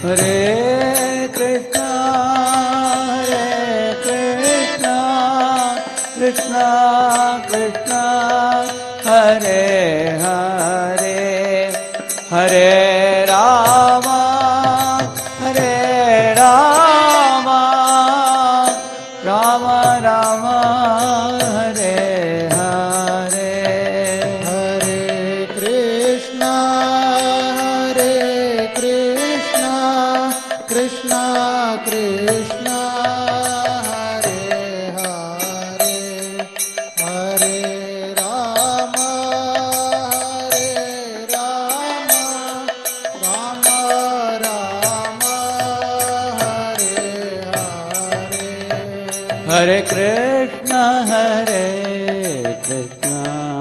Hare Krishna, Krishna Krishna, Hare Hare, Hare Rama, Hare Rama, Rama Rama, Hare Hare, Hare Krishna, Krishna Krishna, Hare Hare, Hare Rama, Rama Rama, Hare Hare. Hare Krishna, Krishna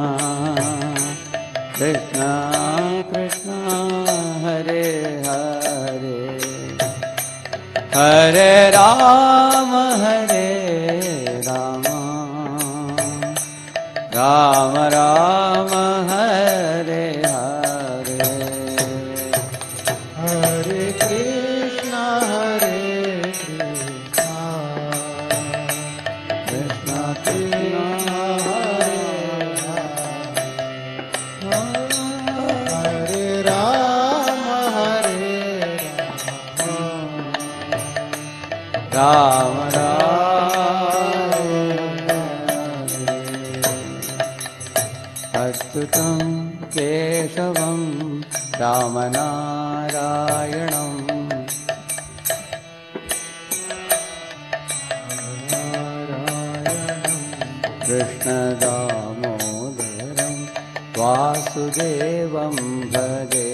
Krishna, Hare Hare, Hare Rama, Rama Rama, Hare Hare. Hare Krishna, Krishna Krishna, Hare Rama, Rama Rama, Achyutam Keshavam Ramanarayanam, Krishna Damodaram Vasudevam Bhaje,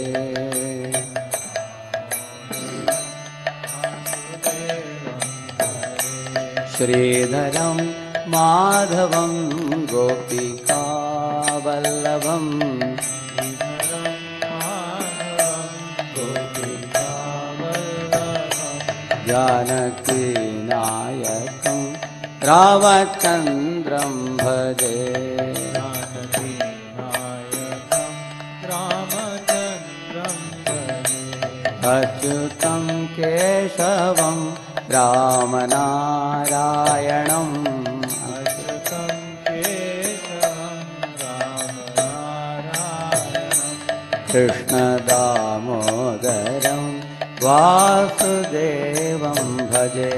Sridharam Madhavam Gopika Vallabham, Janaki Nayakam Ramachandram Bhaje, Achyutam Keshavam Ramanarayanam, Krishna Damodaram Vasudevam Bhaje,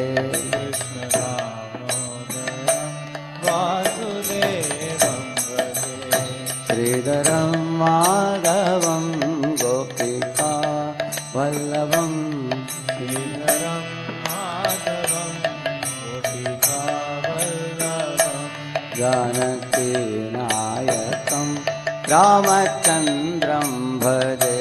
Sridharam Madhavam Gopika Vallabham, Janaki Nayakam Ramachandram Bhaje,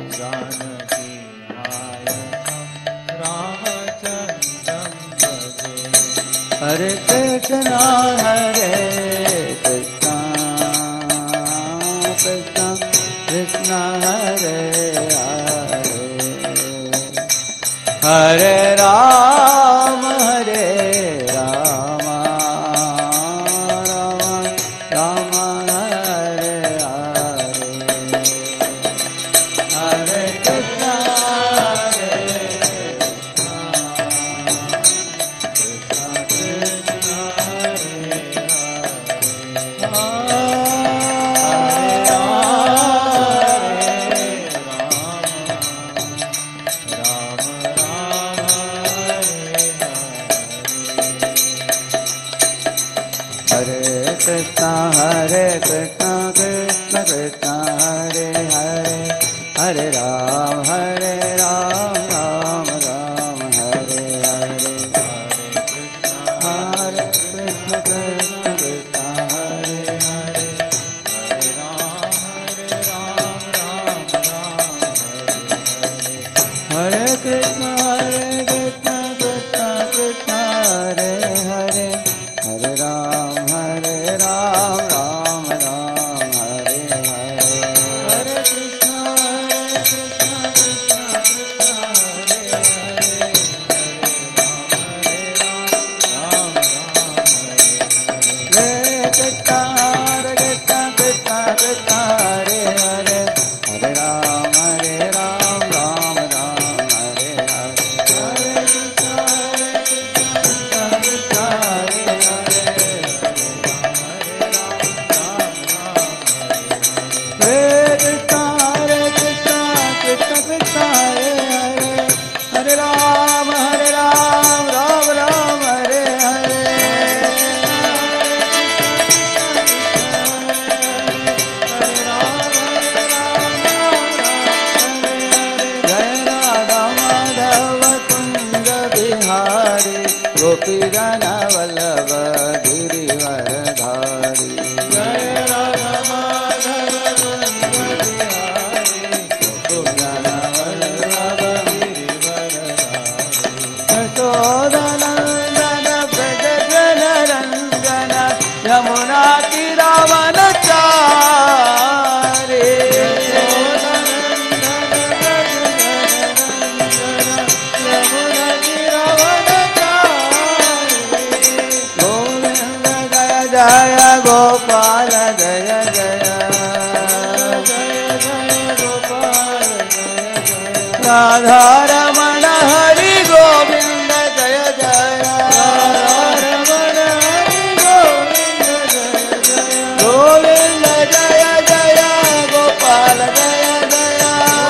Hare Krishna, Krishna Krishna, Hare Hare, Hare Rama, Rama Rama, Hare Hare, Hare Krishna, Hare Krishna, Krishna Krishna, Hare Hare, Hare Rama, Rama Rama, Hare Hare, Hare Krishna, Krishna Krishna, Hare Hare, Hare Rama, Hare Krishna, Krishna Krishna, Hare Hare, Hare Rama, Ram Ram, Hare Hare, Hare Krishna, Hare की रावण चारे जय गोपाल जय जय गोपाल राधा रमण हरि गोविंद जय जय रमण हरि गोविंद जय जय गोपाल जय जय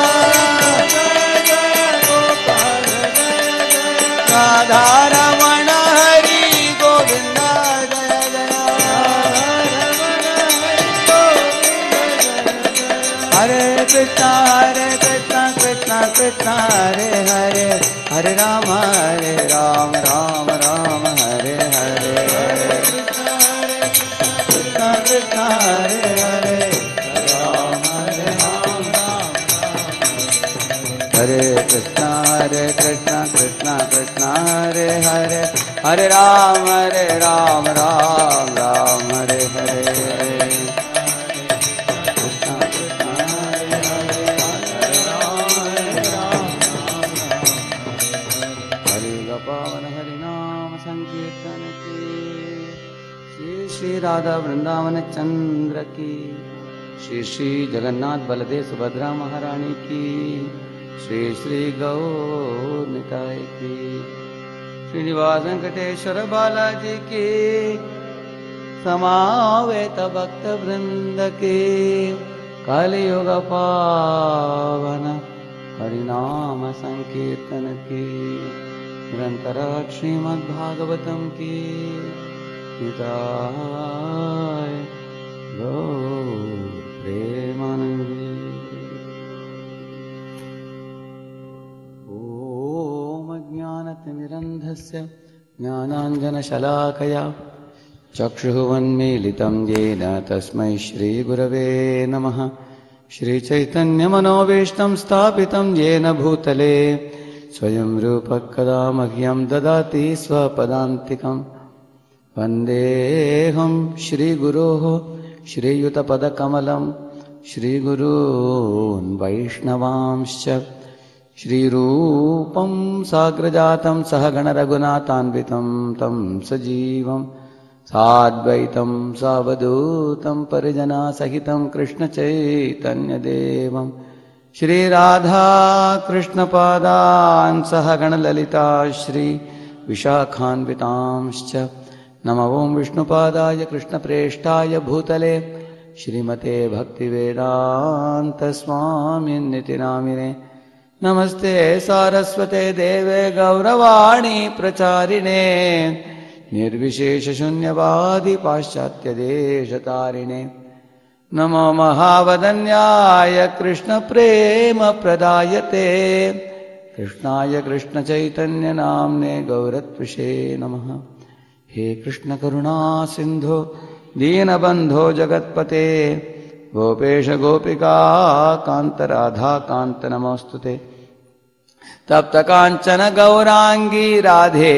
गोपाल राधा रमण हरि गोविंद हरे कृष्णा कृष्णा कृष्णा हरे हरे हरे राम राम राम हरे हरे हरे कृष्णा कृष्णा हरे हरे राम हरे कृष्णा कृष्णा कृष्णा हरे हरे हरे राम राम हरे हरे संकीर्तन की श्री श्री राधा वृंदावन चंद्र की श्री श्री जगन्नाथ बलदेव सुभद्रा महारानी की श्री श्री गौर निताय की श्रीनिवास वेंकटेश्वर बालाजी की समावेत भक्त वृंद की कलियुग पावन हरिनाम संकीर्तन की निरंतर श्रीमद्भागवतम की निताय गौर प्रेमानंदी। ओम अज्ञानतिमिरन्धस्य ज्ञानाञ्जनशलाकया चक्षुरुन्मीलितं येन तस्मै श्रीगुरवे नमः। श्रीचैतन्यमनोभीष्टं स्थापितं येन भूतले स्वयं रूपः कदा मह्यं ददाति स्वपदान्तिकम्। वन्देऽहं श्रीगुरोः श्रीयुतपदकमलं श्रीगुरून् वैष्णवांश्च श्रीरूपं साग्रजातं सहगणरघुनाथान्वितं तं सजीवं साद्वैतं सावधूतं परिजनसहितं कृष्णचैतन्यदेवं श्रीराधा कृष्णपादान् सहगणललिता श्री विशाखान्वितांश्च नमो ओं विष्णुपादाय कृष्णप्रेष्ठाय भूतले श्रीमते भक्तिवेदान्त स्वामिन्निति नामिने नमस्ते सारस्वते देवे गौरवाणी प्रचारिणे निर्विशेषशून्यवादी पाश्चात्यदेशतारिणे नमो महावदन्याय कृष्णप्रेमप्रदायते कृष्णाय कृष्णचैतन्यनाम्ने गौरत्विषे नमः। हे कृष्ण करुणा सिंधो दीनबंधो जगत्पते गोपेश गोपिका कांत राधा कांत नमोस्तुते तप्त कांचन गौरांगी राधे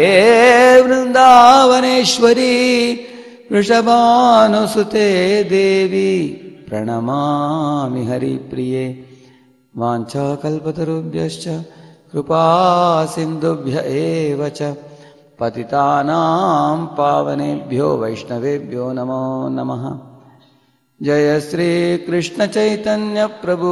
वृंदावनेश्वरी वृषभानुसुते देवी प्रणमामि हरिप्रिये वाञ्छाकल्पतरुभ्यश्च कृपा सिन्धुभ्य एव च पतितानां पावनेभ्यो वैष्णवेभ्यो नमो नमः। जय श्री कृष्ण चैतन्य प्रभु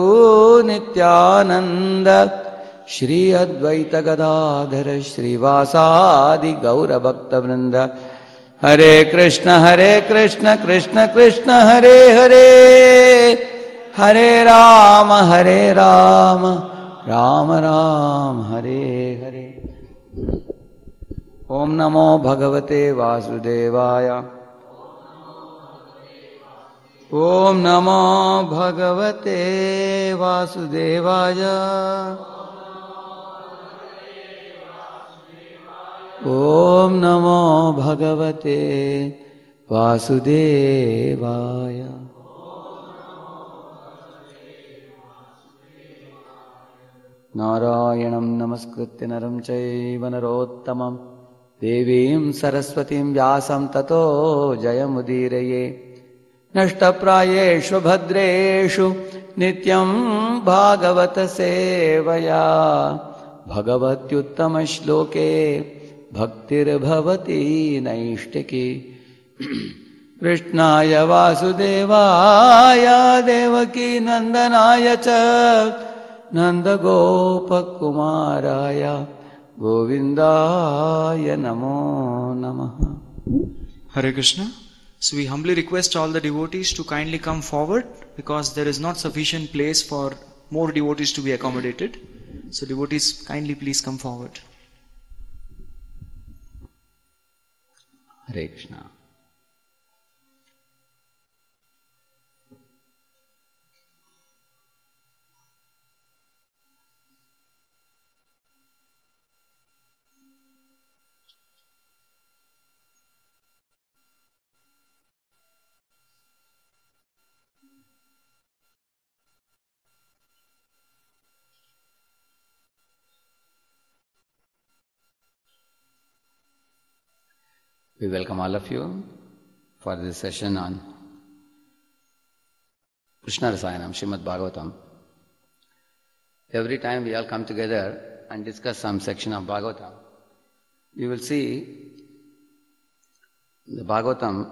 नित्यानंद श्री अद्वैत गदाधर श्रीवासादि गौर भक्त वृंद हरे कृष्ण कृष्ण कृष्ण हरे हरे हरे राम राम राम हरे हरे। ओम नमो भगवते वासुदेवाय ओम नमो भगवते वासुदेवाय ओम नमो भगवते वासुदेवाय। नारायणं नमस्कृत्य नरं चैव नरोत्तमं देवीं सरस्वतीं व्यासं ततो जयमुदीरये। नष्टप्रायेषु भद्रेषु नित्यं भागवत सेवया भगवत्युत्तमश्लोके भक्तिर्भवति नैष्टिकी कृष्णाय वासुदेवाय देवकी नन्दनाय च नन्दगोपकुमाराय गोविन्दाय नमो नमः. Hare Krishna. So we humbly request all the devotees to kindly come forward because there is not sufficient place for more devotees to be accommodated. So devotees, kindly please come forward. Hare Krishna. We welcome all of you for this session on Krishna Rasayanam, Srimad Bhagavatam. Every time we all come together and discuss some section of Bhagavatam, you will see the Bhagavatam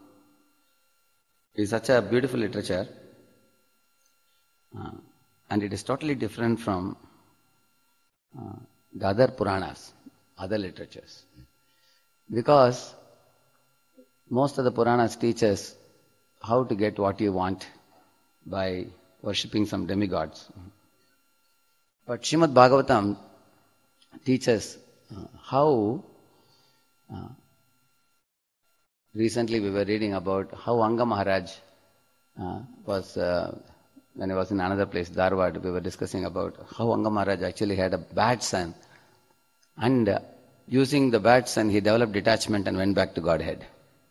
is such a beautiful literature and it is totally different from the other Puranas, other literatures. Because most of the Puranas teach us how to get what you want by worshipping some demigods. But Srimad Bhagavatam teaches how, recently we were reading about how Anga Maharaj was, when he was in another place, Dharwad, we were discussing about how Anga Maharaj actually had a bad son and using the bad son, he developed detachment and went back to Godhead.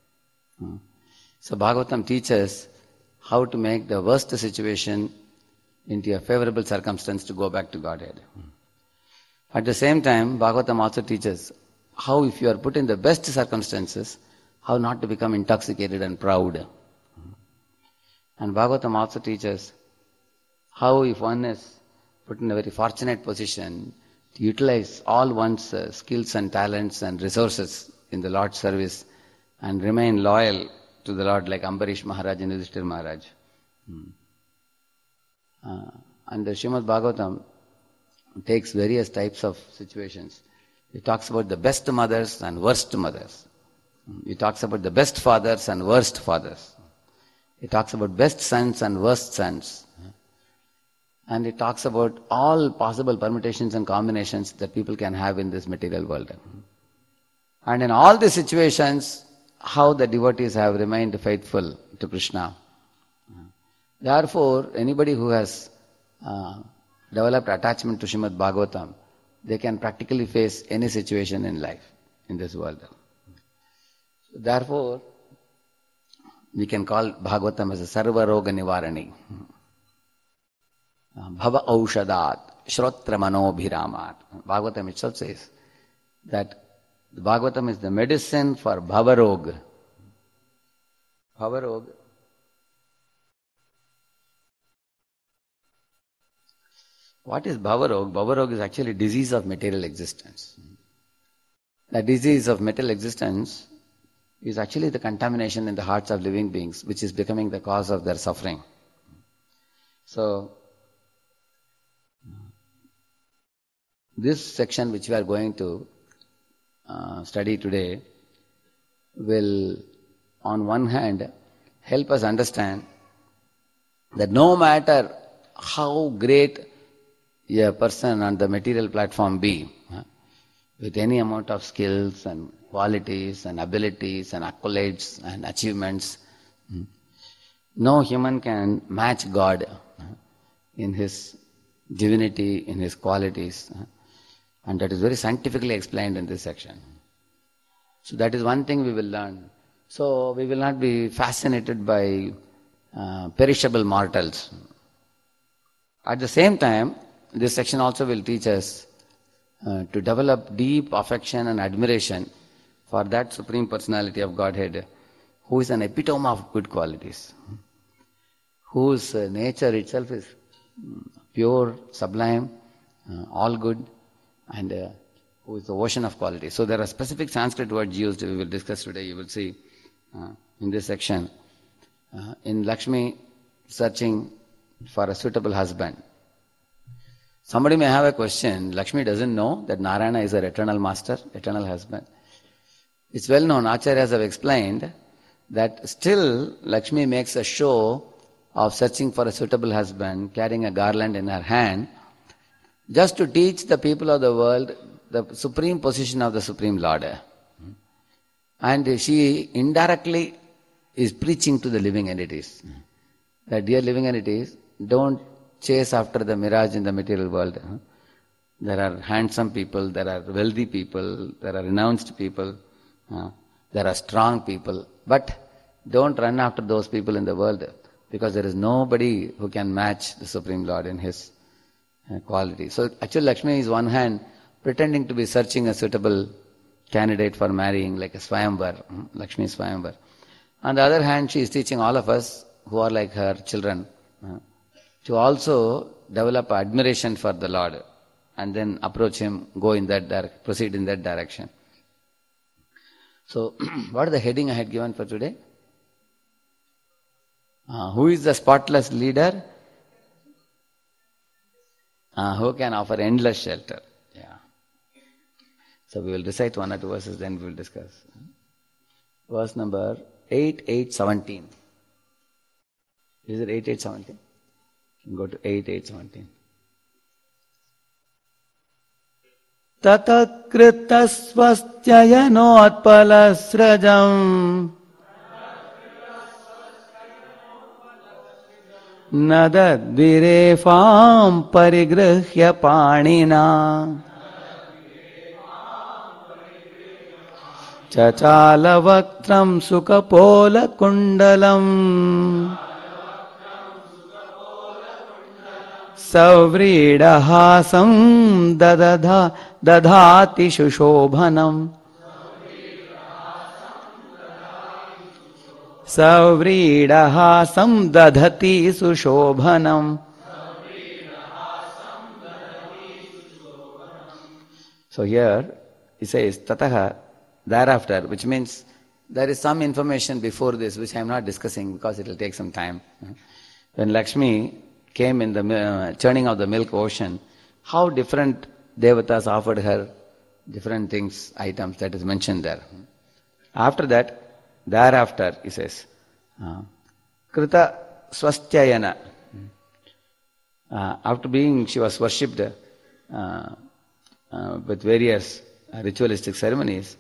So Bhagavatam teaches how to make the worst situation into a favorable circumstance to go back to Godhead. At the same time, Bhagavatam also teaches how if you are put in the best circumstances, how not to become intoxicated and proud. And Bhagavatam also teaches how if one is put in a very fortunate position, to utilize all one's skills and talents and resources in the Lord's service and remain loyal to the Lord like Ambarish Maharaj and Yudhishthira Maharaj. And the Srimad Bhagavatam takes various types of situations. It talks about the best mothers and worst mothers. It talks about the best fathers and worst fathers. It talks about best sons and worst sons. And it talks about all possible permutations and combinations that people can have in this material world. And in all these situations, how the devotees have remained faithful to Krishna. Therefore, anybody who has developed attachment to Srimad Bhagavatam, they can practically face any situation in life, in this world. Therefore, we can call Bhagavatam as a Sarva Roga Nivarani. Bhava Aushadat, Shrotra Manobhiramat. Bhagavatam itself says that the Bhagavatam is the medicine for Bhavarog. Bhavarog. What is Bhavarog? Bhavarog is actually disease of material existence. The disease of material existence is actually the contamination in the hearts of living beings, which is becoming the cause of their suffering. So, this section which we are going to study today will, on one hand, help us understand that no matter how great a person on the material platform be, with any amount of skills and qualities and abilities and accolades and achievements, no human can match God in His divinity, in His qualities. And that is very scientifically explained in this section. So that is one thing we will learn. So we will not be fascinated by perishable mortals. At the same time, this section also will teach us to develop deep affection and admiration for that Supreme Personality of Godhead who is an epitome of good qualities, whose nature itself is pure, sublime, all good, and who is the ocean of quality. So there are specific Sanskrit words used, we will discuss today, you will see in this section. In Lakshmi searching for a suitable husband. Somebody may have a question, Lakshmi doesn't know that Narayana is her eternal master, eternal husband. It's well known, Acharyas have explained that still Lakshmi makes a show of searching for a suitable husband, carrying a garland in her hand, just to teach the people of the world the supreme position of the Supreme Lord. And she indirectly is preaching to the living entities. That dear living entities, don't chase after the mirage in the material world. There are handsome people, there are wealthy people, there are renounced people, there are strong people. But don't run after those people in the world, because there is nobody who can match the Supreme Lord in his quality. So actually Lakshmi is one hand pretending to be searching a suitable candidate for marrying, like a Swayamvar, Lakshmi Swayamvar. On the other hand, she is teaching all of us who are like her children to also develop admiration for the Lord and then approach him, go in that proceed in that direction. So, what is the heading I had given for today? Who is the spotless leader? Who can offer endless shelter? Yeah. So we will recite one or two verses, then we will discuss. Verse number 8:17. Is it 8:17? Go to 8:17. ततकृतस्वस्त्ययनोत्पलस्रजम् नदद्विरेफाम् परिगृह्य पाणिना चचालवक्त्रम् सुकपोलकुण्डलम् सव्रीडहासम् दधाति सुशोभनम् सव्रीडहासम् दधति सुशोभनम्. So here he says tataha, thereafter, which means there is some information before this which I am not discussing because it will take some time. When Lakshmi came in the churning of the milk ocean, how different devatas offered her different things, items, that is mentioned there. After that, thereafter, he says, Krita Swastyayana. After being, she was worshipped with various ritualistic ceremonies.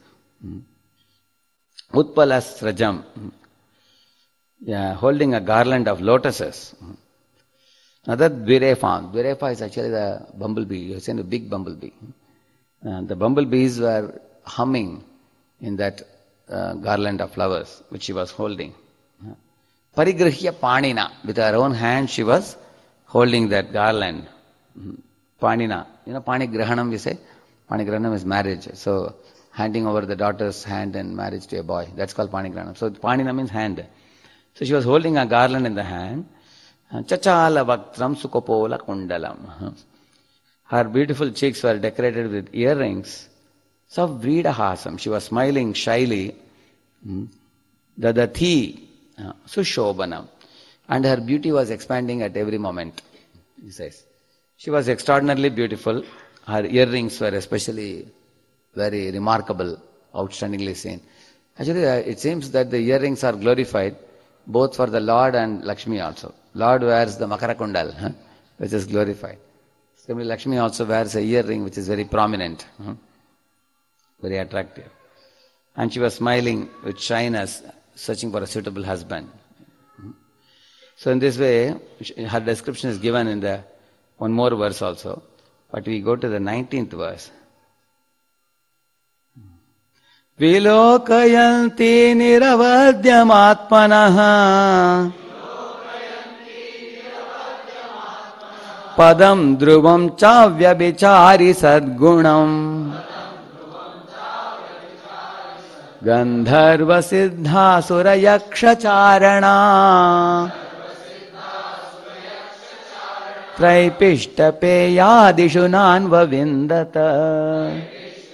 Utpalas Rajam, holding a garland of lotuses. Another Dvirefa. Dvirefa is actually the bumblebee. You have seen the big bumblebee. The bumblebees were humming in that garland of flowers which she was holding. Parigrihya Panina. With her own hand she was holding that garland. Panina. You know Panigrahanam we say? Panigrahanam is marriage. So handing over the daughter's hand in marriage to a boy. That's called Panigrahanam. So Panina means hand. So she was holding a garland in the hand. Chachala Vaktram Sukopola Kundalam. Her beautiful cheeks were decorated with earrings. Savridahasam. She was smiling shyly. Dadati Sushobhanam. And her beauty was expanding at every moment, he says. She was extraordinarily beautiful. Her earrings were especially very remarkable, outstandingly seen. Actually, it seems that the earrings are glorified both for the Lord and Lakshmi also. Lord wears the Makara Kundal, which is glorified. Similarly, Lakshmi also wears a earring which is very prominent, very attractive. And she was smiling with shyness, searching for a suitable husband. So in this way, her description is given in the one more verse also. But we go to the 19th verse. Vilokayanti niravadyamatmanaha padam dhruvam chavyabhichari sadgunam Gandharva Siddha Sura Yaksha Charana Traipishta Peyadishu Nanva Vindata.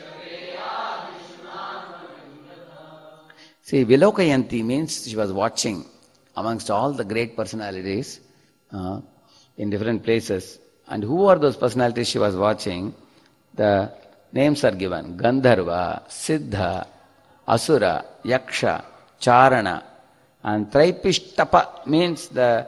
See, Vilokayanti means she was watching amongst all the great personalities in different places. And who are those personalities she was watching? The names are given. Gandharva, Siddha, Asura, Yaksha, Charana. And Traipishtapa means the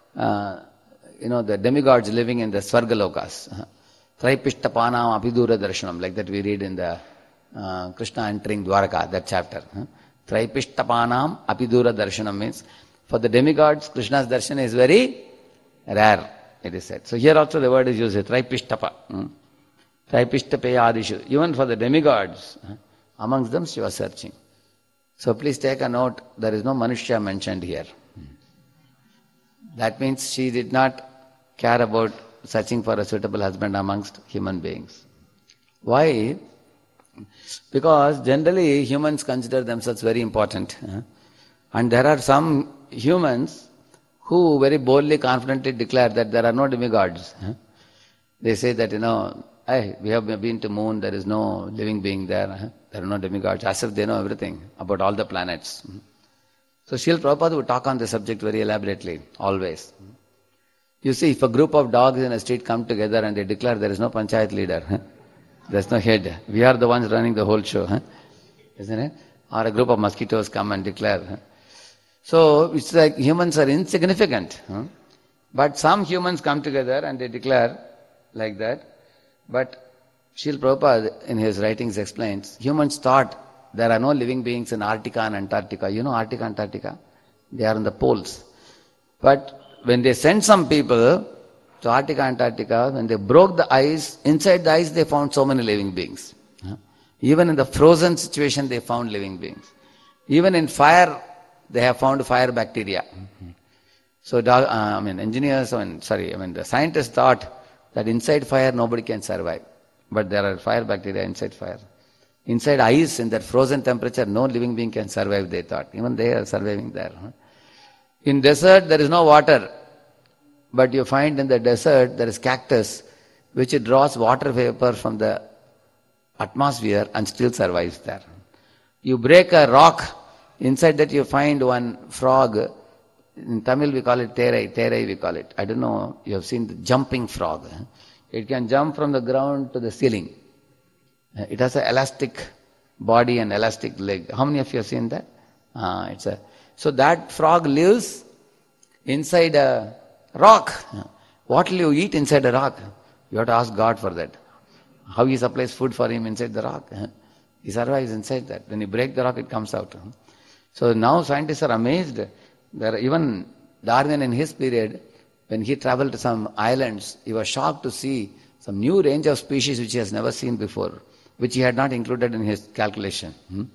demigods living in the Svargalokas. Traipishtapana apidura darshanam, like that we read in the Krishna entering Dwaraka, that chapter. Traipishthapanam apidura darshanam means for the demigods, Krishna's darshan is very rare, it is said. So here also the word is used, Traipishtapa. Traipishtapeyadishu. Even for the demigods, amongst them she was searching. So please take a note, there is no Manushya mentioned here. That means she did not care about searching for a suitable husband amongst human beings. Why? Because generally humans consider themselves very important. And there are some humans who very boldly, confidently declare that there are no demigods. They say that, hey, we have been to moon, there is no living being there. There are no demigods, as if they know everything about all the planets. So Srila Prabhupada would talk on the subject very elaborately, always. You see, if a group of dogs in a street come together and they declare there is no panchayat leader, there's no head. We are the ones running the whole show. Isn't it? Or a group of mosquitoes come and declare. So it's like humans are insignificant. But some humans come together and they declare like that. But Srila Prabhupada in his writings explains, humans thought there are no living beings in Arctica and Antarctica. You know Arctica and Antarctica? They are in the poles. But when they sent some people to Arctica and Antarctica, when they broke the ice, inside the ice they found so many living beings. Even in the frozen situation they found living beings. Even in fire, they have found fire bacteria. So the scientists thought that inside fire nobody can survive. But there are fire bacteria inside fire. Inside ice, in that frozen temperature, no living being can survive, they thought. Even they are surviving there. In desert, there is no water. But you find in the desert, there is cactus, which it draws water vapor from the atmosphere and still survives there. You break a rock, inside that you find one frog. In Tamil we call it terai we call it. I don't know, you have seen the jumping frog. It can jump from the ground to the ceiling. It has an elastic body and elastic leg. How many of you have seen that? So that frog lives inside a rock. What will you eat inside a rock? You have to ask God for that. How he supplies food for him inside the rock. He survives inside that. When you break the rock, it comes out. So now scientists are amazed. There even Darwin in his period, when he traveled to some islands, he was shocked to see some new range of species which he has never seen before, which he had not included in his calculation.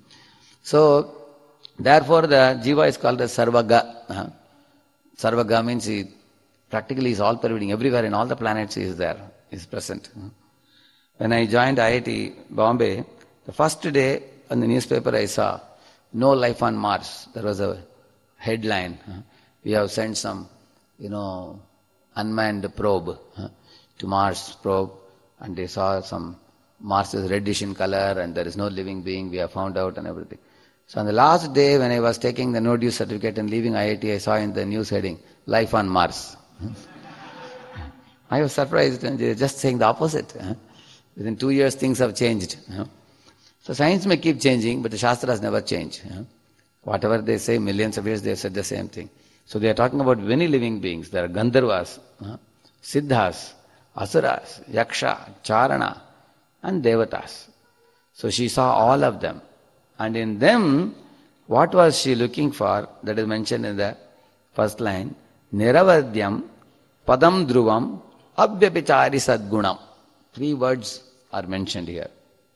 So, therefore the jiva is called as Sarvaga. Sarvaga means he practically is all pervading. Everywhere in all the planets he is there, he is present. When I joined IIT Bombay, the first day on the newspaper I saw, no life on Mars. There was a headline. We have sent some, unmanned probe to Mars probe, and they saw some Mars is reddish in color and there is no living being, we have found out and everything. So on the last day when I was taking the no-due certificate and leaving IIT, I saw in the news heading, life on Mars. I was surprised and they were just saying the opposite. Within 2 years things have changed. So science may keep changing, but the Shastras never change. Whatever they say, millions of years they have said the same thing. So they are talking about many living beings. There are Gandharvas, Siddhas, Asuras, Yaksha, Charana, and Devatas. So she saw all of them. And in them, what was she looking for? That is mentioned in the first line. Niravadyam, Padam Dhruvam, Abhyapichari Sadgunam. 3 words are mentioned here.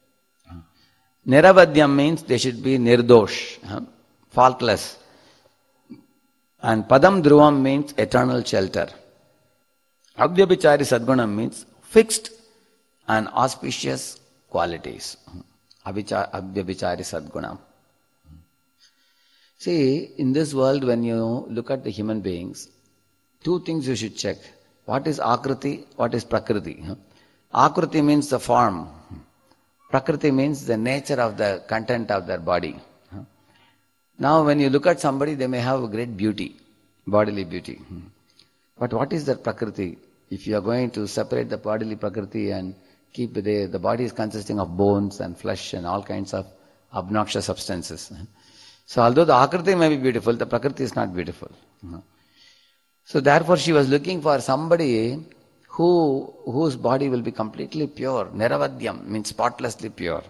Niravadyam means they should be nirdosh, faultless. And Padam Dhruvam means eternal shelter. Abhyapichari Sadgunam means fixed and auspicious qualities. Abhyapichari Sadgunam. See, in this world, when you look at the human beings, two things you should check. What is Akriti? What is Prakriti? Akriti means the form. Prakriti means the nature of the content of their body. Now, when you look at somebody, they may have a great beauty, bodily beauty. But what is that Prakriti? If you are going to separate the bodily Prakriti and keep the body is consisting of bones and flesh and all kinds of obnoxious substances. So although the Akriti may be beautiful, the Prakriti is not beautiful. So therefore she was looking for somebody whose body will be completely pure. Niravadyam means spotlessly pure.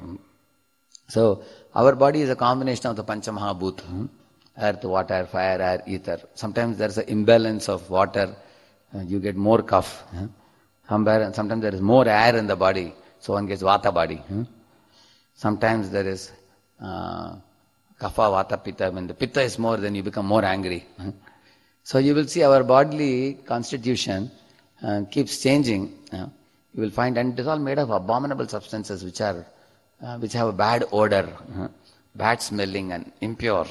So our body is a combination of the Panchamahabhut, earth, water, fire, air, ether. Sometimes there is an imbalance of water, you get more cough. Sometimes there is more air in the body, so one gets Vata body. Sometimes there is Kapha, Vata, Pitta. When the Pitta is more, then you become more angry. So you will see our bodily constitution keeps changing. You will find, and it is all made of abominable substances which have a bad odor, bad smelling and impure.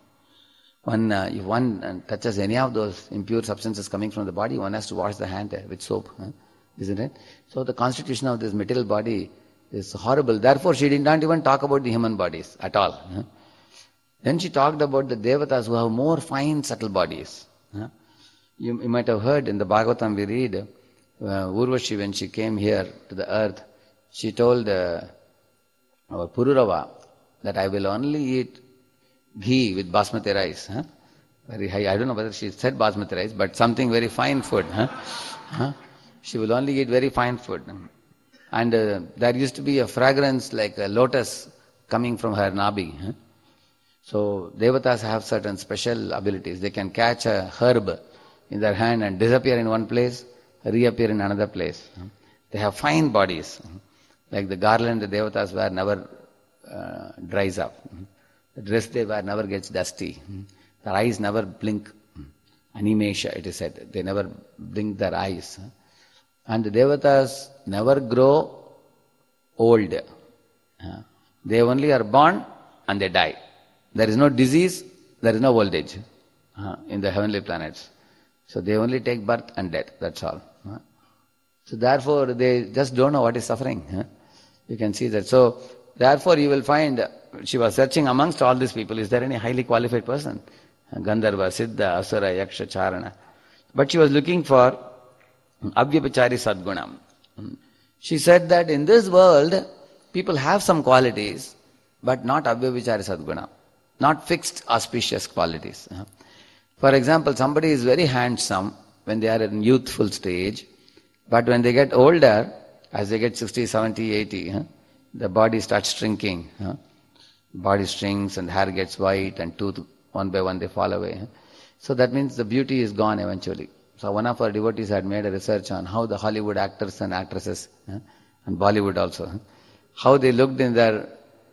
If one touches any of those impure substances coming from the body, one has to wash the hand with soap, isn't it? So the constitution of this material body is horrible. Therefore, she did not even talk about the human bodies at all. Then she talked about the devatas who have more fine, subtle bodies. You might have heard in the Bhagavatam we read, Urvashi, when she came here to the earth, she told our Pururava that I will only eat ghee with basmati rice. Very high. I don't know whether she said basmati rice, but something very fine food. She will only eat very fine food. And there used to be a fragrance like a lotus coming from her nabi. So devatas have certain special abilities. They can catch a herb in their hand and disappear in one place, reappear in another place. They have fine bodies. Like the garland the devatas wear never dries up. The dress they wear never gets dusty. Their eyes never blink. Animesha, it is said. They never blink their eyes. And the devatas never grow old. They only are born and they die. There is no disease, there is no old age in the heavenly planets. So they only take birth and death, that's all. So therefore they just don't know what is suffering. You can see that. So therefore you will find, she was searching amongst all these people, is there any highly qualified person? Gandharva, Siddha, Asura, Yaksha, Charana. But she was looking for Avyabhichari Sadgunam. She said that in this world, people have some qualities, but not Avyabhichari Sadgunam. Not fixed auspicious qualities. For example, somebody is very handsome when they are in youthful stage, but when they get older, as they get 60, 70, 80, the body starts shrinking. Body shrinks and hair gets white and tooth one by one they fall away. So that means the beauty is gone eventually. So one of our devotees had made a research on how the Hollywood actors and actresses, and Bollywood also, how they looked in their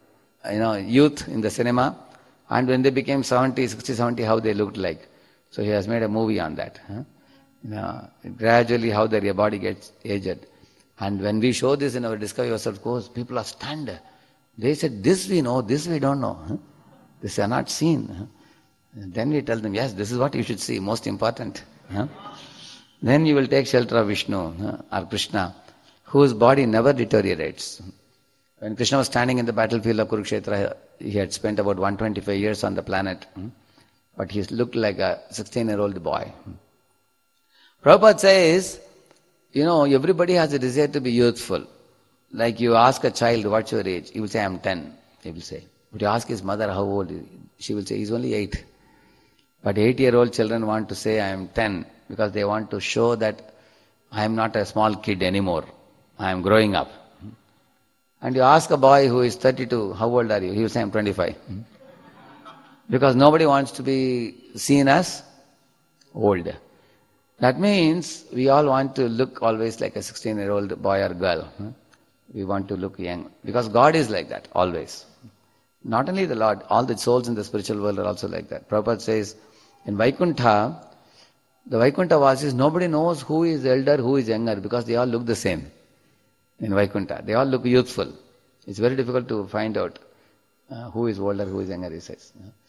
youth in the cinema, and when they became 70, 60, 70, how they looked like. So he has made a movie on that. Gradually how their body gets aged. And when we show this in our Discover Yourself course, people are stunned. They said, this we know, this we don't know. This are not seen. Then we tell them, yes, this is what you should see, most important. Then you will take shelter of Vishnu or Krishna, whose body never deteriorates. When Krishna was standing in the battlefield of Kurukshetra, he had spent about 125 years on the planet, but he looked like a 16-year-old boy. Prabhupada says, everybody has a desire to be youthful. Like you ask a child, what's your age? He will say, I'm 10, he will say. But you ask his mother, how old is he? She will say, he's only 8. But 8-year-old children want to say, I am 10, because they want to show that I am not a small kid anymore. I am growing up. And you ask a boy who is 32, how old are you? He will say, I'm 25. Because nobody wants to be seen as old. That means we all want to look always like a 16-year-old boy or girl. We want to look young. Because God is like that, always. Not only the Lord, all the souls in the spiritual world are also like that. Prabhupada says, in Vaikuntha, the Vaikuntha Vasis, nobody knows who is elder, who is younger, because they all look the same. In Vaikuntha, they all look youthful. It's very difficult to find out who is older, who is younger, he says.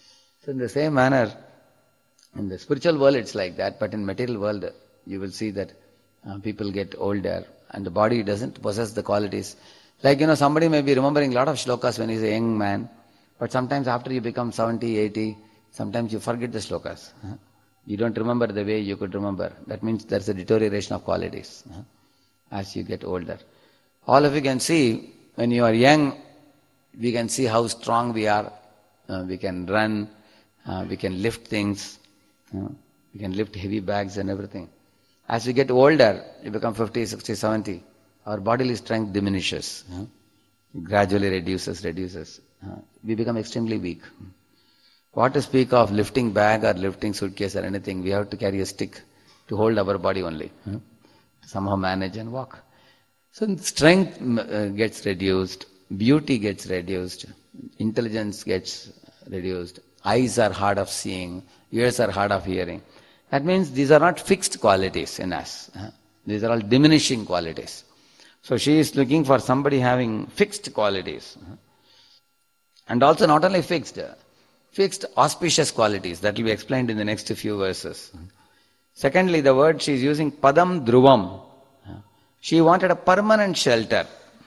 So in the same manner, in the spiritual world it's like that, but in material world you will see that people get older and the body doesn't possess the qualities. Like, somebody may be remembering a lot of shlokas when he's a young man, but sometimes after you become 70, 80, sometimes you forget the shlokas. You don't remember the way you could remember. That means there's a deterioration of qualities as you get older. All of you can see, when you are young, we can see how strong we are. We can run, we can lift things, we can lift heavy bags and everything. As we get older, you become 50, 60, 70, our bodily strength diminishes. It gradually reduces. We become extremely weak. What to speak of lifting bag or lifting suitcase or anything, we have to carry a stick to hold our body only. Somehow manage and walk. So strength gets reduced, beauty gets reduced, intelligence gets reduced, eyes are hard of seeing, ears are hard of hearing. That means these are not fixed qualities in us. These are all diminishing qualities. So she is looking for somebody having fixed qualities. And also not only fixed auspicious qualities. That will be explained in the next few verses. Secondly, the word she is using, padam dhruvam. She wanted a permanent shelter.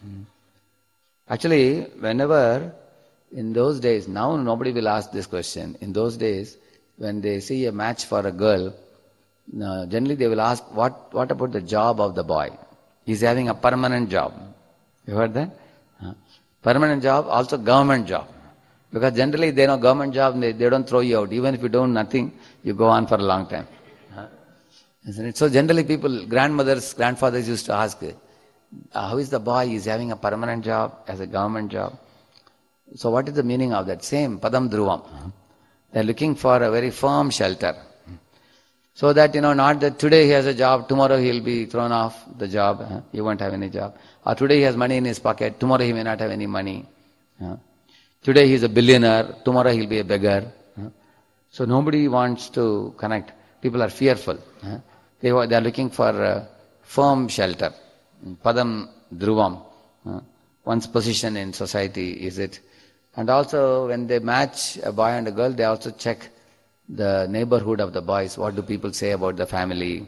Actually, whenever, in those days, now nobody will ask this question. In those days, when they see a match for a girl, generally they will ask, what about the job of the boy? He's having a permanent job. You heard that? Permanent job, also government job. Because generally they know government job, they don't throw you out. Even if you do nothing, you go on for a long time. Isn't it? So generally people, grandmothers, grandfathers used to ask, how is the boy? He's having a permanent job, as a government job. So what is the meaning of that? Same, padam dhruvam. They're looking for a very firm shelter. So that, not that today he has a job, tomorrow he'll be thrown off the job, he won't have any job. Or today he has money in his pocket, tomorrow he may not have any money. Today he's a billionaire, tomorrow he'll be a beggar. So nobody wants to connect. People are fearful. They are looking for a firm shelter. Padam dhruvam. One's position in society, is it? And also when they match a boy and a girl, they also check the neighborhood of the boys. What do people say about the family?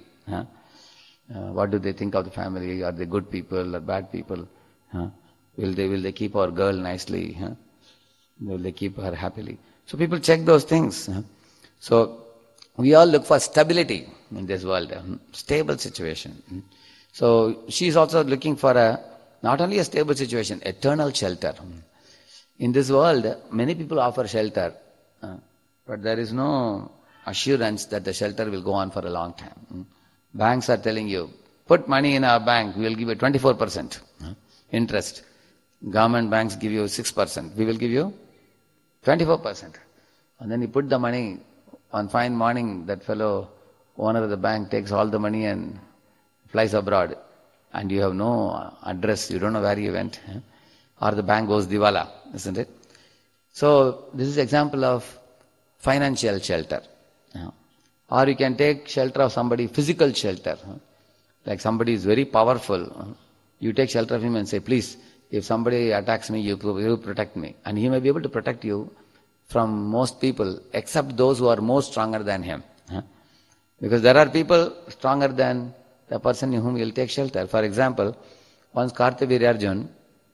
What do they think of the family? Are they good people or bad people? Will they keep our girl nicely? Will they keep her happily? So people check those things. So we all look for stability in this world, stable situation. So she is also looking for not only a stable situation, eternal shelter. In this world, many people offer shelter, but there is no assurance that the shelter will go on for a long time. Banks are telling you, put money in our bank, we will give you 24% interest. Government banks give you 6%, we will give you 24%. And then you put the money, one fine morning, that fellow, owner of the bank, takes all the money and flies abroad. And you have no address, you don't know where he went. Or the bank goes diwala, isn't it? So this is example of financial shelter. Or you can take shelter of somebody, physical shelter. Like somebody is very powerful. You take shelter of him and say, please, if somebody attacks me, you protect me. And he may be able to protect you from most people, except those who are more stronger than him. Because there are people stronger than the person in whom you will take shelter. For example, once Kartavirya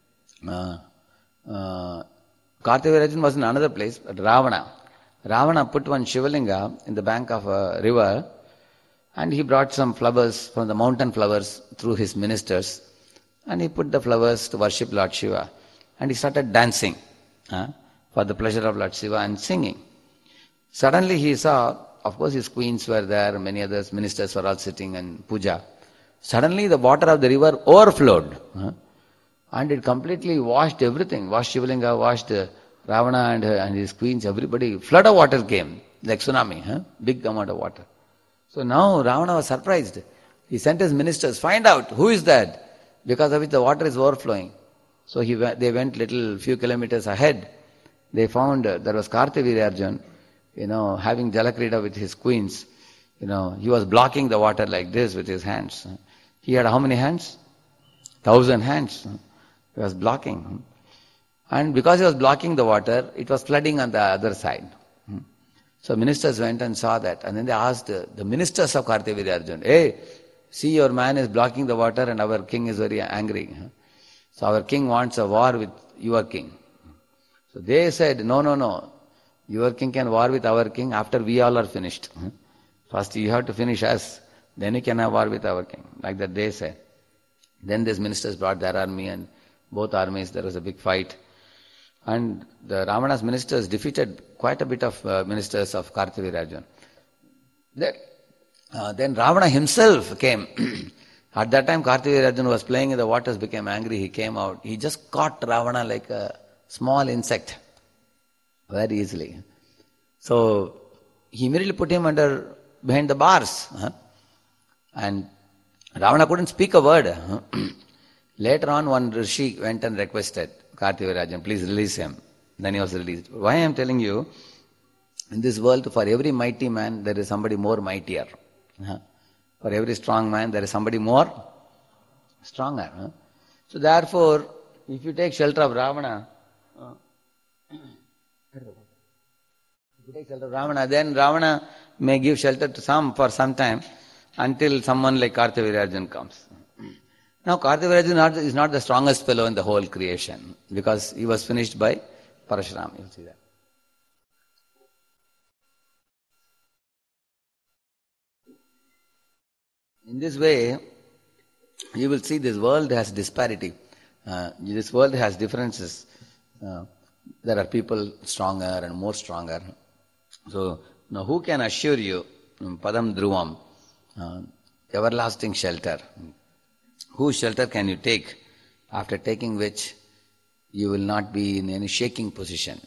Arjun was in another place, but Ravana put one Shivalinga in the bank of a river, and he brought some flowers from the mountain flowers through his ministers, and he put the flowers to worship Lord Shiva. And he started dancing for the pleasure of Lord Shiva and singing. Suddenly he saw, of course his queens were there, many others, ministers were all sitting in puja. Suddenly the water of the river overflowed. And it completely washed everything, washed Shivalinga, washed Ravana and his queens, everybody. Flood of water came, like tsunami, big amount of water. So now Ravana was surprised. He sent his ministers, find out who is that, because of which the water is overflowing. So they went few kilometers ahead. They found there was Kartavirya Arjun, having Jalakrida with his queens. He was blocking the water like this with his hands. He had how many hands? 1,000 hands. He was blocking. And because he was blocking the water, it was flooding on the other side. So ministers went and saw that, and then they asked the ministers of Kartavirya, hey, see, your man is blocking the water and our king is very angry. So our king wants a war with your king. So they said, no. Your king can war with our king after we all are finished. First you have to finish us, then you can have war with our king. Like that they said. Then these ministers brought their army, and both armies, there was a big fight. And the Ravana's ministers defeated quite a bit of ministers of Kartavirya. Then Ravana himself came. At that time Kartavirya was playing in the waters, became angry, he came out. He just caught Ravana like a small insect. Very easily. So he immediately put him behind the bars. And Ravana couldn't speak a word. Later on, one Rishi went and requested Kartavirya, please release him. Then he was released. Why I am telling you, in this world, for every mighty man, there is somebody more mightier. For every strong man, there is somebody more stronger. So therefore, if you take shelter of Ravana, then Ravana may give shelter to some for some time until someone like Kartavirya comes. Now Kartavirya is not the strongest fellow in the whole creation, because he was finished by Parashurama. You'll see that. In this way, you will see this world has disparity. This world has differences. There are people stronger and more stronger. So, now who can assure you, Padam Dhruvam, everlasting shelter? Whose shelter can you take, after taking which you will not be in any shaking position?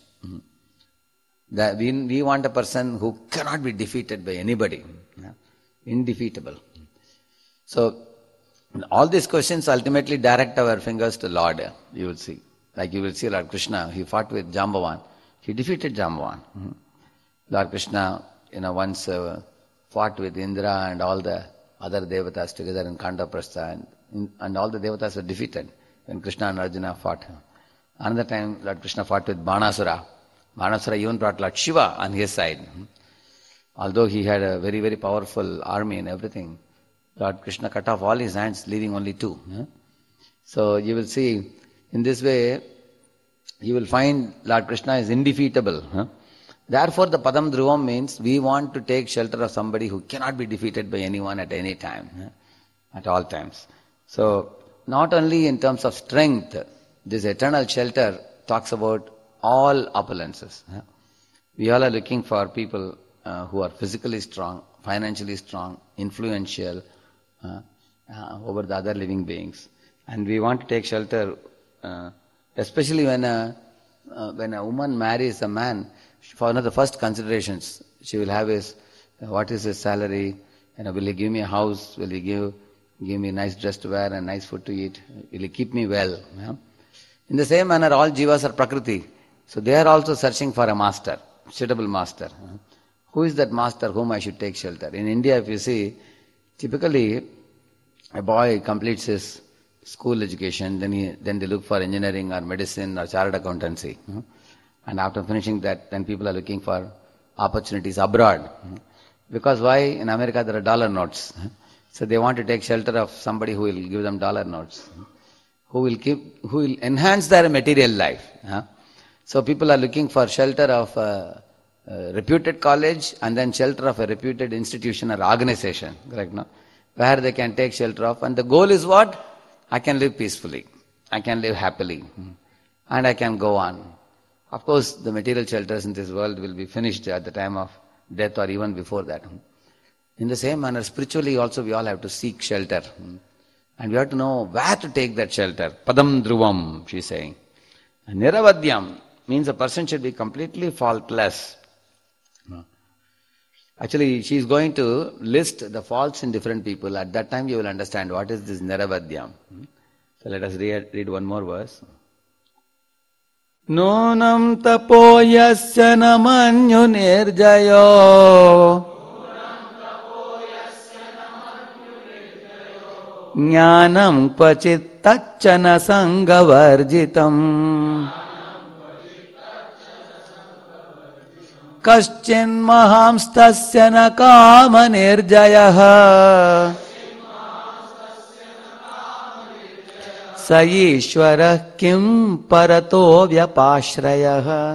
We want a person who cannot be defeated by anybody. Indefeatable. So, all these questions ultimately direct our fingers to Lord, you will see. Like you will see Lord Krishna, he fought with Jambavan. He defeated Jambavan. Lord Krishna, once fought with Indra and all the other devatas together in Kandaprastha, and all the devatas were defeated when Krishna and Arjuna fought. Another time, Lord Krishna fought with Banasura. Banasura even brought Lord Shiva on his side. Although he had a very, very powerful army and everything, Lord Krishna cut off all his hands, leaving only 2. So you will see, in this way, you will find Lord Krishna is indefeatable. Therefore, the Padam Dhruvam means we want to take shelter of somebody who cannot be defeated by anyone at any time, at all times. So, not only in terms of strength, this eternal shelter talks about all opulences. We all are looking for people who are physically strong, financially strong, influential over the other living beings. And we want to take shelter, especially when a woman marries a man. For one of the first considerations she will have is, what is his salary? Will he give me a house? Will he give me a nice dress to wear and nice food to eat? Will he keep me well? In the same manner, all jivas are prakriti. So they are also searching for a master, suitable master. Who is that master whom I should take shelter? In India, if you see, typically a boy completes his school education, then they look for engineering or medicine or chartered accountancy. And after finishing that, then people are looking for opportunities abroad. Because why? In America there are dollar notes. So they want to take shelter of somebody who will give them dollar notes, who will enhance their material life. So people are looking for shelter of a reputed college and then shelter of a reputed institution or organization, correct? No? Where they can take shelter of. And the goal is what? I can live peacefully. I can live happily. And I can go on. Of course, the material shelters in this world will be finished at the time of death or even before that. In the same manner, spiritually also we all have to seek shelter. And we have to know where to take that shelter. Padam Dhruvam, she is saying. Niravadyam means a person should be completely faultless. Actually, she is going to list the faults in different people. At that time you will understand what is this Niravadyam. So let us read one more verse. Nunam tapo yasya namanyu nirjayo Jnanam kvachit tachana sangavarjitam Kaschin na kama nirjayah Sa Ishvara kim parato vyapashrayah.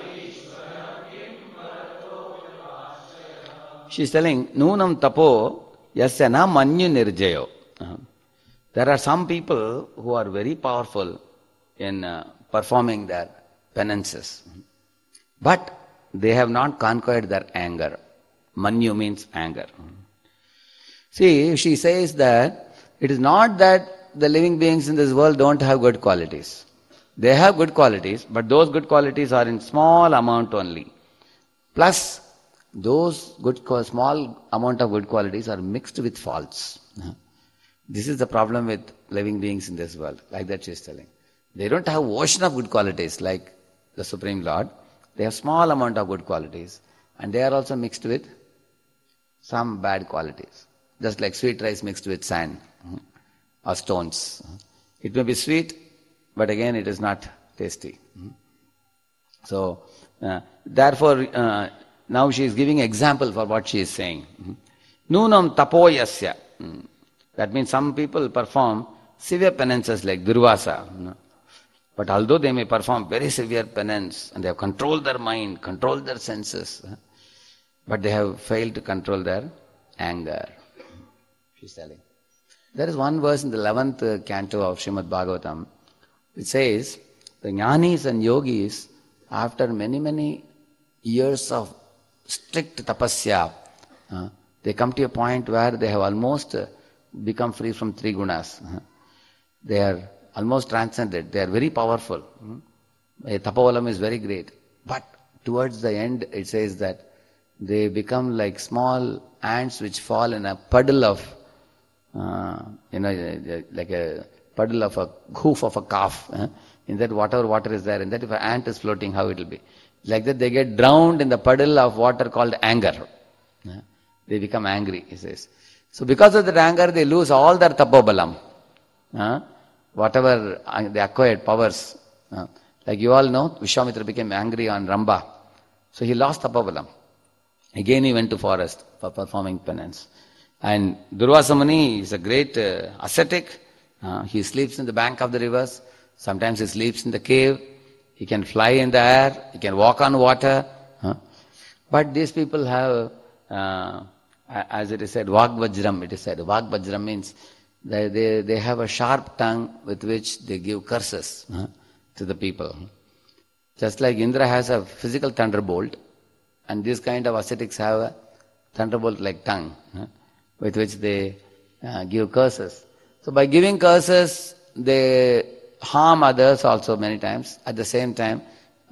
She is telling, Nunam tapo yasya na manyu nirjayo. There are some people who are very powerful in performing their penances. But they have not conquered their anger. Manyu means anger. See, she says that it is not that the living beings in this world don't have good qualities. They have good qualities, but those good qualities are in small amount only. Plus, those small amount of good qualities are mixed with faults. This is the problem with living beings in this world, like that she is telling. They don't have ocean of good qualities like the Supreme Lord. They have small amount of good qualities, and they are also mixed with some bad qualities. Just like sweet rice mixed with sand or stones. It may be sweet, but again it is not tasty. So, therefore, now she is giving example for what she is saying. Nunam tapoyasya. That means some people perform severe penances like Durvasa. But although they may perform very severe penance and they have controlled their mind, controlled their senses, but they have failed to control their anger. She is telling. There is one verse in the 11th canto of Srimad Bhagavatam which says, the jnanis and yogis, after many years of strict tapasya, they come to a point where they have almost become free from three gunas. They are almost transcended. They are very powerful. A tapovalam is very great. But towards the end, it says that they become like small ants which fall in a puddle of, like a puddle of a hoof of a calf. In that whatever water is there, in that if an ant is floating, how it will be? Like that they get drowned in the puddle of water called anger. They become angry, he says. So because of that anger, they lose all their tapobalam. Whatever they acquired powers. Like you all know, Vishwamitra became angry on Ramba. So he lost tapobalam. Again he went to forest for performing penance. And Durvasa Muni is a great ascetic. He sleeps in the bank of the rivers. Sometimes he sleeps in the cave. He can fly in the air. He can walk on water. But these people have, as it is said, Vagbajram, it is said. Vagbajram means they have a sharp tongue with which they give curses to the people. Just like Indra has a physical thunderbolt, and these kind of ascetics have a thunderbolt-like tongue with which they give curses. So by giving curses, they harm others also many times. At the same time,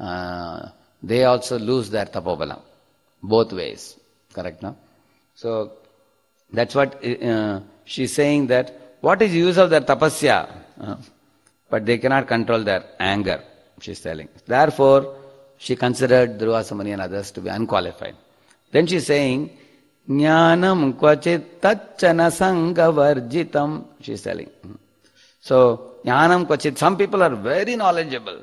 they also lose their tapobalam. Both ways. Correct, no? So, that's what she's saying, that what is the use of their tapasya? But they cannot control their anger, she's telling. Therefore, she considered Durvasa Muni and others to be unqualified. Then she's saying, Jnanam kvachit tachana sanga varjitam, she's telling. So, Jnanam kvachit, some people are very knowledgeable.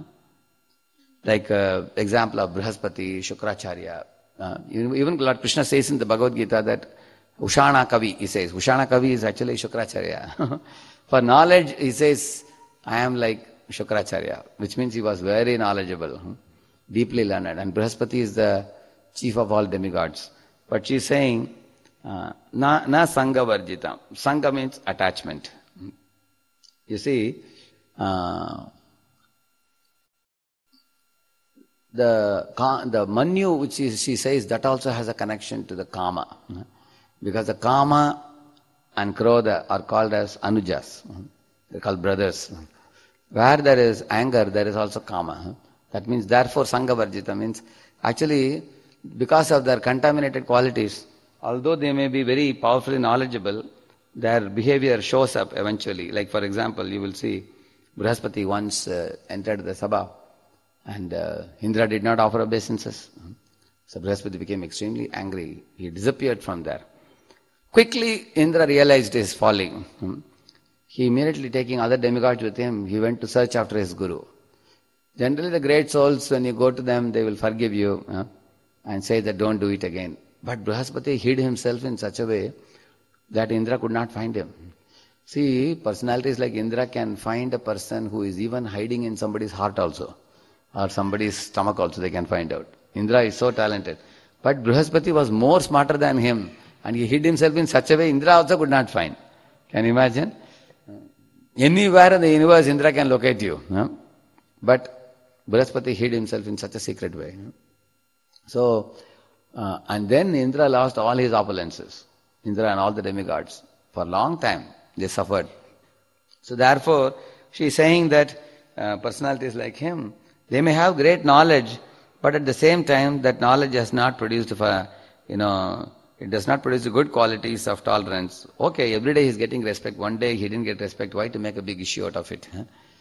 Like example of Brihaspati, Shukracharya. Even Lord Krishna says in the Bhagavad Gita that Ushana Kavi, he says. Ushana Kavi is actually Shukracharya. For knowledge, he says, I am like Shukracharya, which means he was very knowledgeable, deeply learned. And Brihaspati is the chief of all demigods. But she is saying, na sangha varjita. Sangha means attachment. You see, the manyu which she says, that also has a connection to the kama. Because the kama and krodha are called as anujas. They're called brothers. Where there is anger, there is also kama. That means, therefore, sangha varjita means, actually, because of their contaminated qualities, although they may be very powerfully knowledgeable, their behavior shows up eventually. Like for example, you will see Brihaspati once entered the Sabha, and Indra did not offer obeisances. So Brihaspati became extremely angry. He disappeared from there. Quickly, Indra realized his folly. He immediately, taking other demigods with him, he went to search after his guru. Generally, the great souls, when you go to them, they will forgive you. and say that don't do it again. But Brihaspati hid himself in such a way that Indra could not find him. See, personalities like Indra can find a person who is even hiding in somebody's heart also, or somebody's stomach also, they can find out. Indra is so talented. But Brihaspati was more smarter than him, and he hid himself in such a way Indra also could not find. Can you imagine? Anywhere in the universe Indra can locate you. But Brihaspati hid himself in such a secret way. So, and then Indra lost all his opulences. Indra and all the demigods. For a long time, they suffered. So therefore, she is saying that personalities like him, they may have great knowledge, but at the same time, that knowledge has not produced, it does not produce the good qualities of tolerance. Okay, every day he is getting respect. One day he didn't get respect. Why to make a big issue out of it?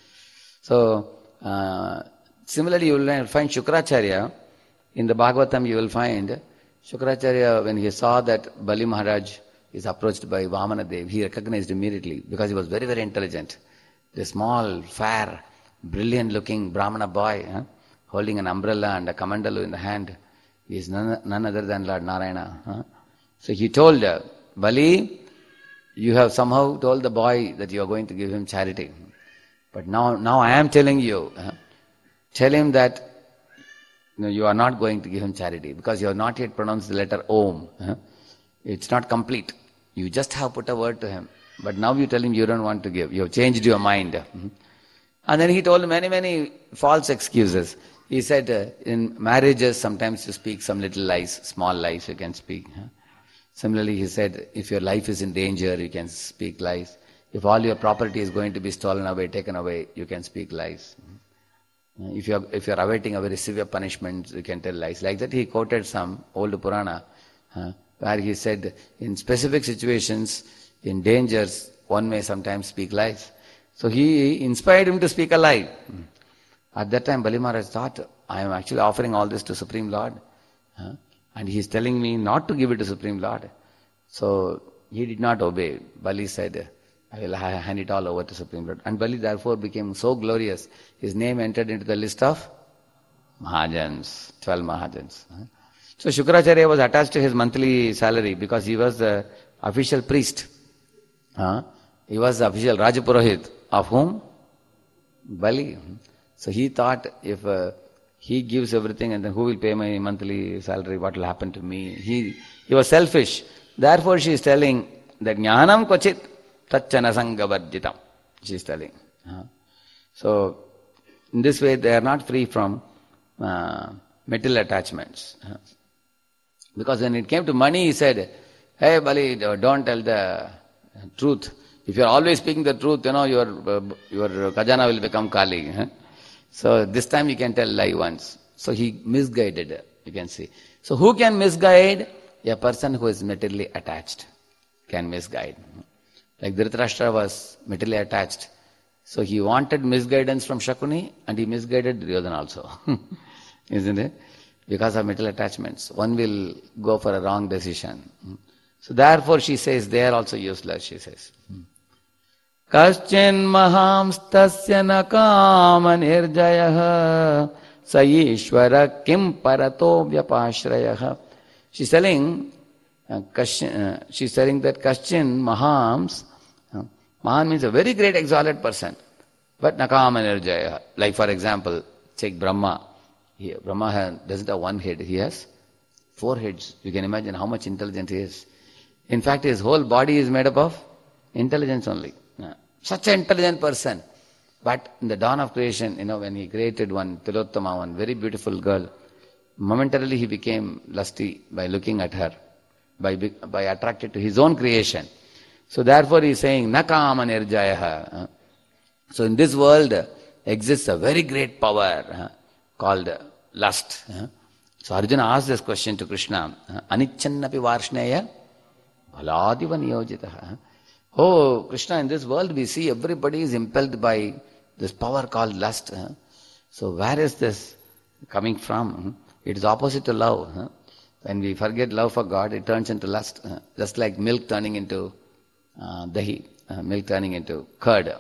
So, similarly, you will find Shukracharya. In the Bhagavatam, you will find Shukracharya, when he saw that Bali Maharaj is approached by Vamana Dev, he recognized immediately because he was very, very intelligent. The small, fair, brilliant looking Brahmana boy, holding an umbrella and a kamandalu in the hand, he is none other than Lord Narayana. So he told Bali, you have somehow told the boy that you are going to give him charity. But now I am telling you, tell him that you are not going to give him charity because you have not yet pronounced the letter Om. It's not complete. You just have put a word to him. But now you tell him you don't want to give. You have changed your mind. And then he told many, many false excuses. He said, in marriages, sometimes you speak some little lies, small lies you can speak. Similarly, he said, if your life is in danger, you can speak lies. If all your property is going to be stolen away, taken away, you can speak lies. If you are awaiting a very severe punishment, you can tell lies. Like that, he quoted some old Purana, where he said, in specific situations, in dangers, one may sometimes speak lies. So he inspired him to speak a lie. At that time, Bali Maharaj thought, I am actually offering all this to Supreme Lord. And he is telling me not to give it to Supreme Lord. So he did not obey. Bali said, I will hand it all over to Supreme Lord. And Bali therefore became so glorious. His name entered into the list of Mahajans, 12 Mahajans. So Shukracharya was attached to his monthly salary because he was the official priest. He was the official Rajapurohit of whom? Bali. So he thought, if he gives everything and then who will pay my monthly salary, what will happen to me? He was selfish. Therefore she is telling that jnanam kvachit tachana sangavarjitam. She is telling. So in this way they are not free from material attachments. Because when it came to money, he said, hey Bali, don't tell the truth. If you are always speaking the truth, your khajana will become Kali. So this time you can tell lie once. So he misguided, you can see. So who can misguide? A person who is materially attached can misguide. Like Dhritarashtra was materially attached. So he wanted misguidance from Shakuni and he misguided Duryodhana also. Isn't it? Because of material attachments. One will go for a wrong decision. So therefore she says, they are also useless, she says. Kaschin mahamstasya nakama nirjayah sa ishvara kim parato vyapashrayah. She's telling that Kaschin mahams, Mahan means a very great exalted person, but nakama nirjayah. Like for example, take Brahma. Brahma doesn't have one head, he has 4 heads. You can imagine how much intelligent he is. In fact, his whole body is made up of intelligence only. Such an intelligent person. But in the dawn of creation, when he created one Tilottama, one very beautiful girl, momentarily he became lusty by looking at her, by attracted to his own creation. So therefore he is saying, nakama nirjayah. So in this world exists a very great power called lust. So Arjuna asked this question to Krishna, anichannapi varshneya bhaladiva niyojitah. Oh, Krishna, in this world we see everybody is impelled by this power called lust. So where is this coming from? It is opposite to love. When we forget love for God, it turns into lust. Just like milk turning into dahi, milk turning into curd.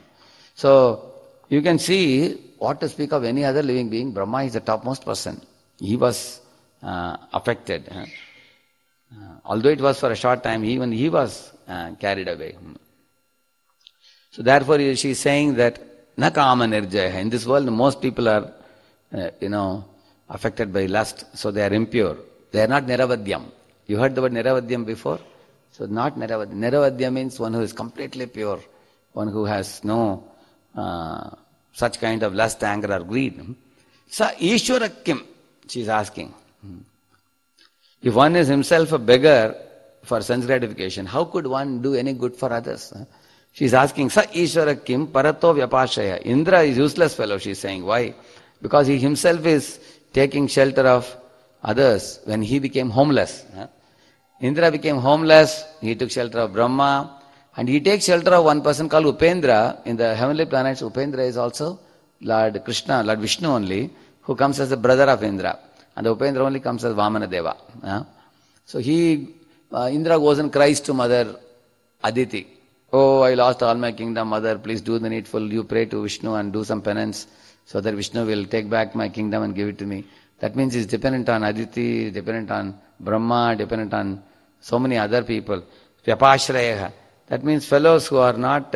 So you can see, what to speak of any other living being, Brahma is the topmost person. He was affected. Although it was for a short time, even he was carried away. So therefore she is saying that na kama nirjaya. In this world most people are affected by lust, so they are impure. They are not niravadyam. You heard the word niravadyam before? So not niravadyam. Niravadyam means one who is completely pure, one who has no such kind of lust, anger or greed. Sa Ishvara kim? She is asking. If one is himself a beggar for sense gratification, how could one do any good for others? She is asking, Sa Ishvara kim parato vyapashaya. Indra is useless fellow, she is saying. Why? Because he himself is taking shelter of others when he became homeless. Indra became homeless, he took shelter of Brahma, and he takes shelter of one person called Upendra. In the heavenly planets, Upendra is also Lord Krishna, Lord Vishnu only, who comes as the brother of Indra. And the Upendra only comes as Vamana Deva. So Indra goes and cries to Mother Aditi. Oh, I lost all my kingdom, Mother, please do the needful. You pray to Vishnu and do some penance so that Vishnu will take back my kingdom and give it to me. That means he's dependent on Aditi, dependent on Brahma, dependent on so many other people. Vyapashrayaha. That means fellows who are not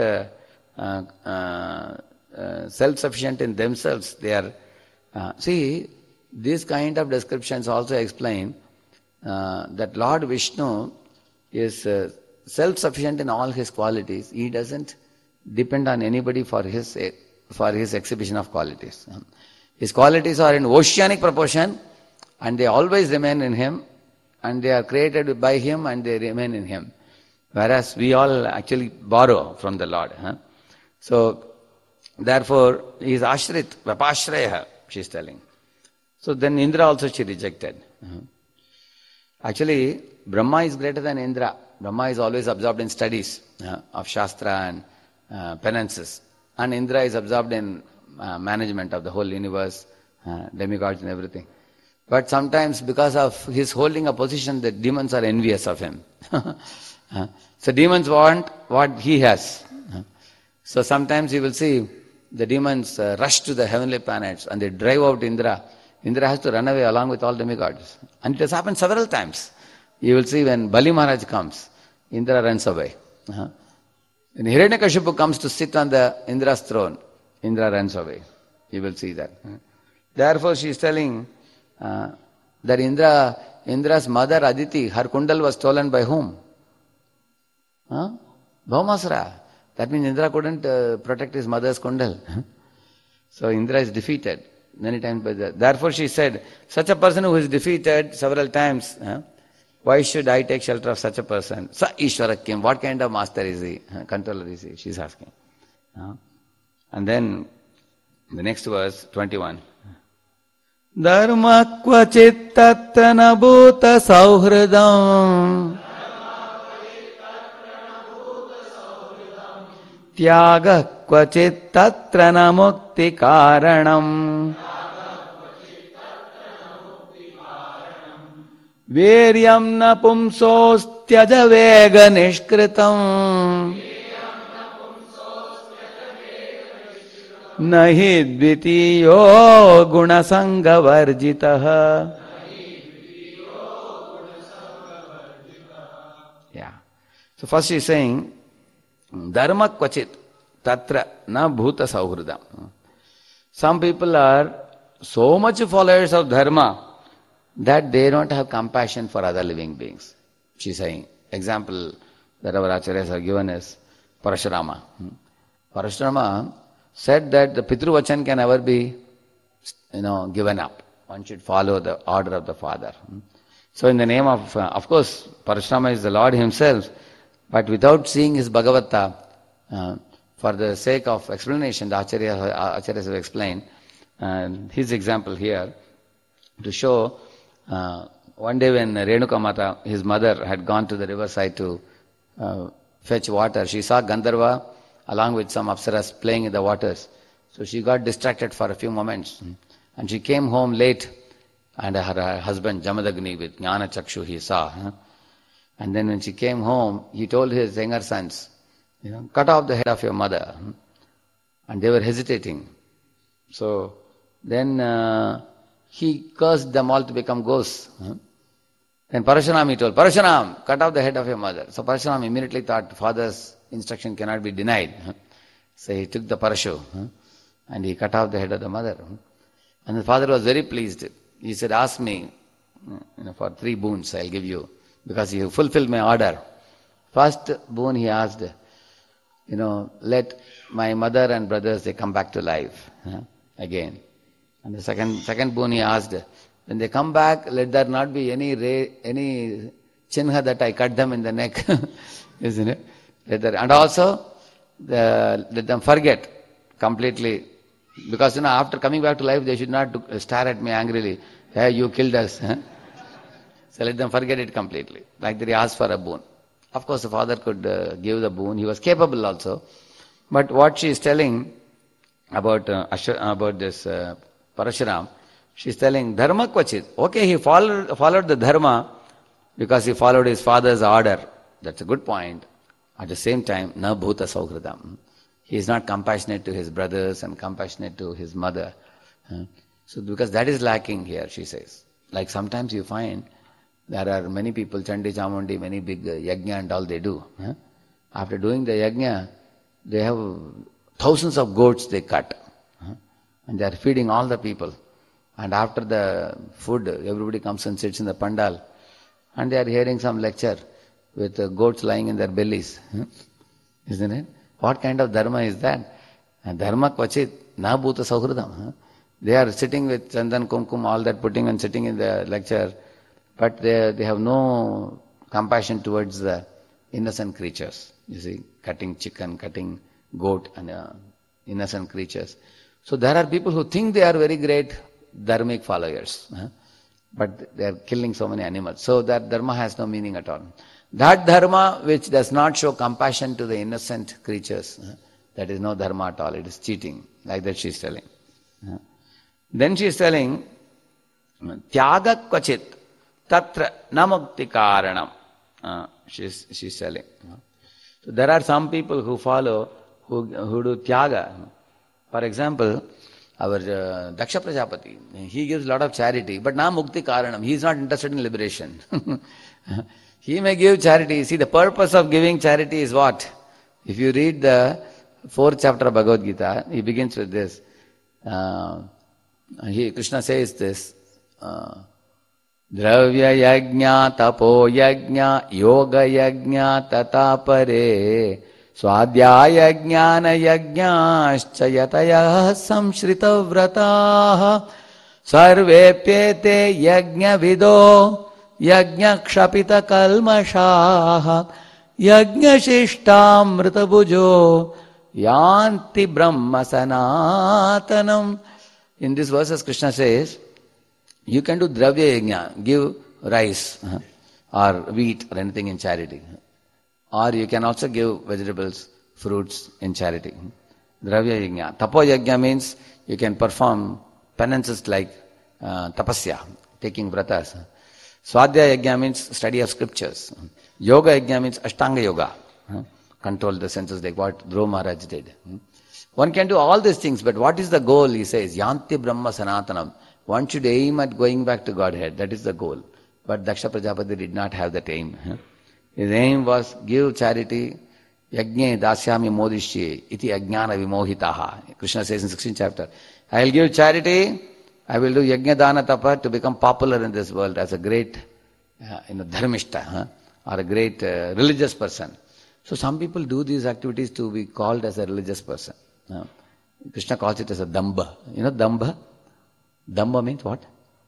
self-sufficient in themselves. They are... see, these kind of descriptions also explain that Lord Vishnu is self-sufficient in all his qualities. He doesn't depend on anybody for his exhibition of qualities. His qualities are in oceanic proportion and they always remain in him, and they are created by him and they remain in him. Whereas we all actually borrow from the Lord. So, therefore, he is ashrit, vapashrayaha, she is telling. So then Indra also she rejected. Actually, Brahma is greater than Indra. Brahma is always absorbed in studies of Shastra and penances. And Indra is absorbed in management of the whole universe, demigods and everything. But sometimes because of his holding a position, the demons are envious of him. So demons want what he has. So sometimes you will see the demons rush to the heavenly planets and they drive out Indra. Indra has to run away along with all demigods. And it has happened several times. You will see when Bali Maharaj comes, Indra runs away. When Hiranyakashipu comes to sit on the Indra's throne, Indra runs away. You will see that. Therefore she is telling that Indra's mother Aditi, her kundal was stolen by whom? Bhaumasura. That means Indra couldn't protect his mother's kundal. So Indra is defeated many times by that. Therefore she said, such a person who is defeated several times, why should I take shelter of such a person? Sa Ishvara kim, what kind of master is he? Controller is he? She is asking. And then the next verse, 21. Dharma kvachit tattana bhuta sauhridam Tyaga kvachit tatra na mukti karanam Veryam na pumsos tyaja vega nishkritam Nahi dvitiyo gunasanga varjitaha. Yeah. So first she is saying, Dharma kvachit tatra na bhuta sauhridam. Some people are so much followers of dharma that they don't have compassion for other living beings. She is saying, example that our acharyas have given is Parashurama. Parashurama said that the Pitruvachan can never be, given up. One should follow the order of the father. So in the name of course, Parashurama is the Lord himself, but without seeing his Bhagavata, for the sake of explanation, the Acharyas have explained his example here to show one day when Renuka Mata, his mother, had gone to the riverside to fetch water, she saw Gandharva along with some apsaras playing in the waters. So she got distracted for a few moments. And she came home late, and her husband Jamadagni with Jnana Chakshu he saw. And then when she came home, he told his younger sons, cut off the head of your mother. And they were hesitating. So then he cursed them all to become ghosts. Then Parashuram he told, Parashuram, cut off the head of your mother. So Parashuram immediately thought father's instruction cannot be denied. So he took the parashu and he cut off the head of the mother. And the father was very pleased. He said, ask me for 3 boons I'll give you, because you fulfilled my order. First boon he asked, let my mother and brothers, they come back to life again. And the second boon he asked, when they come back, let there not be any chinha that I cut them in the neck. Isn't it? And also, let them forget completely. Because after coming back to life, they should not stare at me angrily. Hey, you killed us. So let them forget it completely. Like that he asked for a boon. Of course, the father could give the boon. He was capable also. But what she is telling about this Parashuram, she is telling dharma kvachit. Okay, he followed the dharma because he followed his father's order. That's a good point. At the same time, na bhuta sauhridam. He is not compassionate to his brothers and compassionate to his mother. So because that is lacking here, she says. Like sometimes you find there are many people, Chandi Chamundi, many big yajna and all they do. After doing the yajna, they have thousands of goats they cut. And they are feeding all the people. And after the food, everybody comes and sits in the pandal. And they are hearing some lecture with goats lying in their bellies. Isn't it? What kind of dharma is that? And dharma kvachit, na bhuta sauhridam. They are sitting with chandan, kumkum, all that putting and sitting in the lecture. But they have no compassion towards the innocent creatures. You see, cutting chicken, cutting goat and innocent creatures. So there are people who think they are very great dharmic followers. But they are killing so many animals. So that dharma has no meaning at all. That dharma which does not show compassion to the innocent creatures, that is no dharma at all. It is cheating. Like that she is telling. Then she is telling, Tyaga kvachit tatra namukti karanam. She is telling. So there are some people who follow, who do tyaga. For example, our Daksha Prajapati, he gives a lot of charity, but na mukti karanam. He is not interested in liberation. He may give charity. See, the purpose of giving charity is what? If you read the 4th chapter of Bhagavad Gita, he begins with this. Krishna says this. Dravya yajna, tapo yajna, yoga yajna, tatapare, swadhyaya jnana yajnascha yataya samshrita vrataha, sarvepyete yajna vido, yajna kshapita kalmashaha, yajna shishtamrita bhujo, yanti brahma sanatanam. In these verses, Krishna says, you can do dravya yajna, give rice or wheat or anything in charity. Or you can also give vegetables, fruits in charity. Dravya yajna. Tapo yajna means you can perform penances like tapasya, taking vratas. Swadhyaya yajna means study of scriptures. Yoga yajna means ashtanga yoga, control the senses like what Dhruva Maharaj did. One can do all these things, but what is the goal? He says, Yanti Brahma Sanatanam. One should aim at going back to Godhead. That is the goal. But Daksha Prajapati did not have that aim. His aim was give charity. Yajne dasyami modishye iti ajnana vimohitaha. Krishna says in 16th chapter, I will give charity, I will do yajna dana tapa to become popular in this world as a great dharmishta or a great religious person. So some people do these activities to be called as a religious person. Krishna calls it as a damba. You know damba? Damba means what?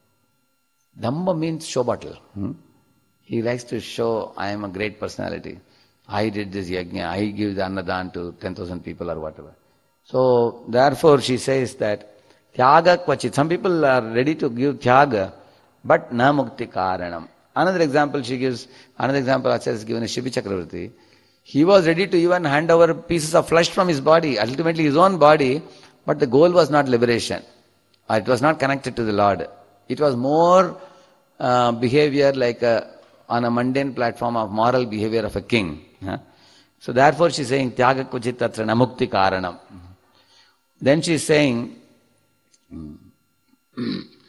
Damba means show bottle. He likes to show, I am a great personality. I did this yajna, I give the annadan to 10,000 people or whatever. So therefore she says that tyaga kvachit. Some people are ready to give tyaga, but na mukti karanam. Another example Acharya is given is Shibi Chakravarti. He was ready to even hand over pieces of flesh from his body, ultimately his own body, but the goal was not liberation. It was not connected to the Lord. It was more behavior like on a mundane platform of moral behavior of a king. So therefore she is saying, Tyaga kuchit tatra namukti karanam. Then she is saying,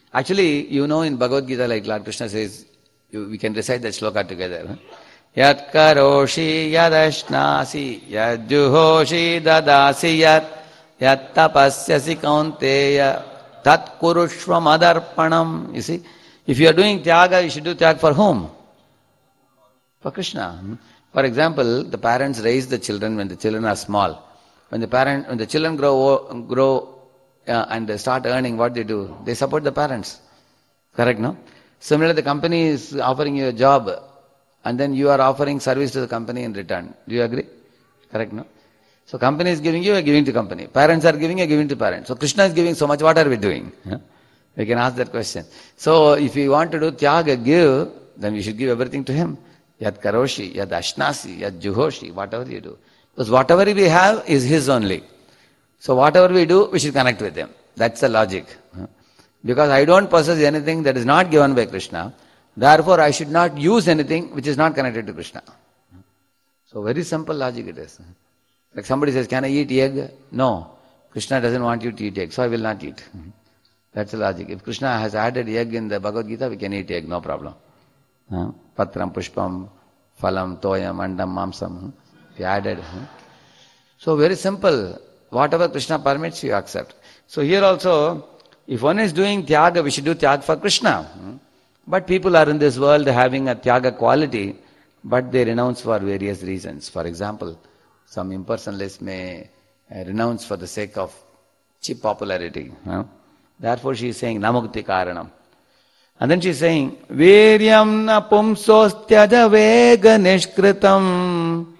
Actually, in Bhagavad Gita, like Lord Krishna says, we can recite that sloka together. Yat karoshi yadashnasi yad juhoshi dadasi yat tapasyasi kaunteya tat kurushva madarpanam. You see, if you are doing tyaga, you should do tyaga for whom? For Krishna. For example, the parents raise the children when the children are small. When the children grow and they start earning, what they do? They support the parents. Correct, no? Similarly, the company is offering you a job and then you are offering service to the company in return. Do you agree? Correct, no? So company is giving, you are giving to company. Parents are giving, you are giving to parents. So Krishna is giving so much, what are we doing? We can ask that question. So if we want to do tyaga, give, then we should give everything to him. Yad karoshi, yad ashnasi, yad juhoshi, whatever you do. Because whatever we have is his only. So whatever we do, we should connect with him. That's the logic. Because I don't possess anything that is not given by Krishna. Therefore, I should not use anything which is not connected to Krishna. So very simple logic it is. Like somebody says, can I eat egg? No. Krishna doesn't want you to eat egg, so I will not eat. That's the logic. If Krishna has added egg in the Bhagavad Gita, we can eat egg, no problem. Patram, pushpam, phalam, toyam, andam, mamsam. He added. So very simple. Whatever Krishna permits, you accept. So here also, if one is doing tyaga, we should do tyaga for Krishna. But people are in this world having a tyaga quality, but they renounce for various reasons. For example, some impersonalists may renounce for the sake of cheap popularity. Therefore she is saying, namukti karanam. And then she is saying, Viryam na pumsostyaja vega nishkritam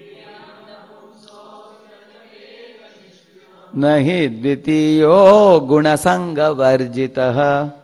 nahi dvitiyo gunasanga varjitaha.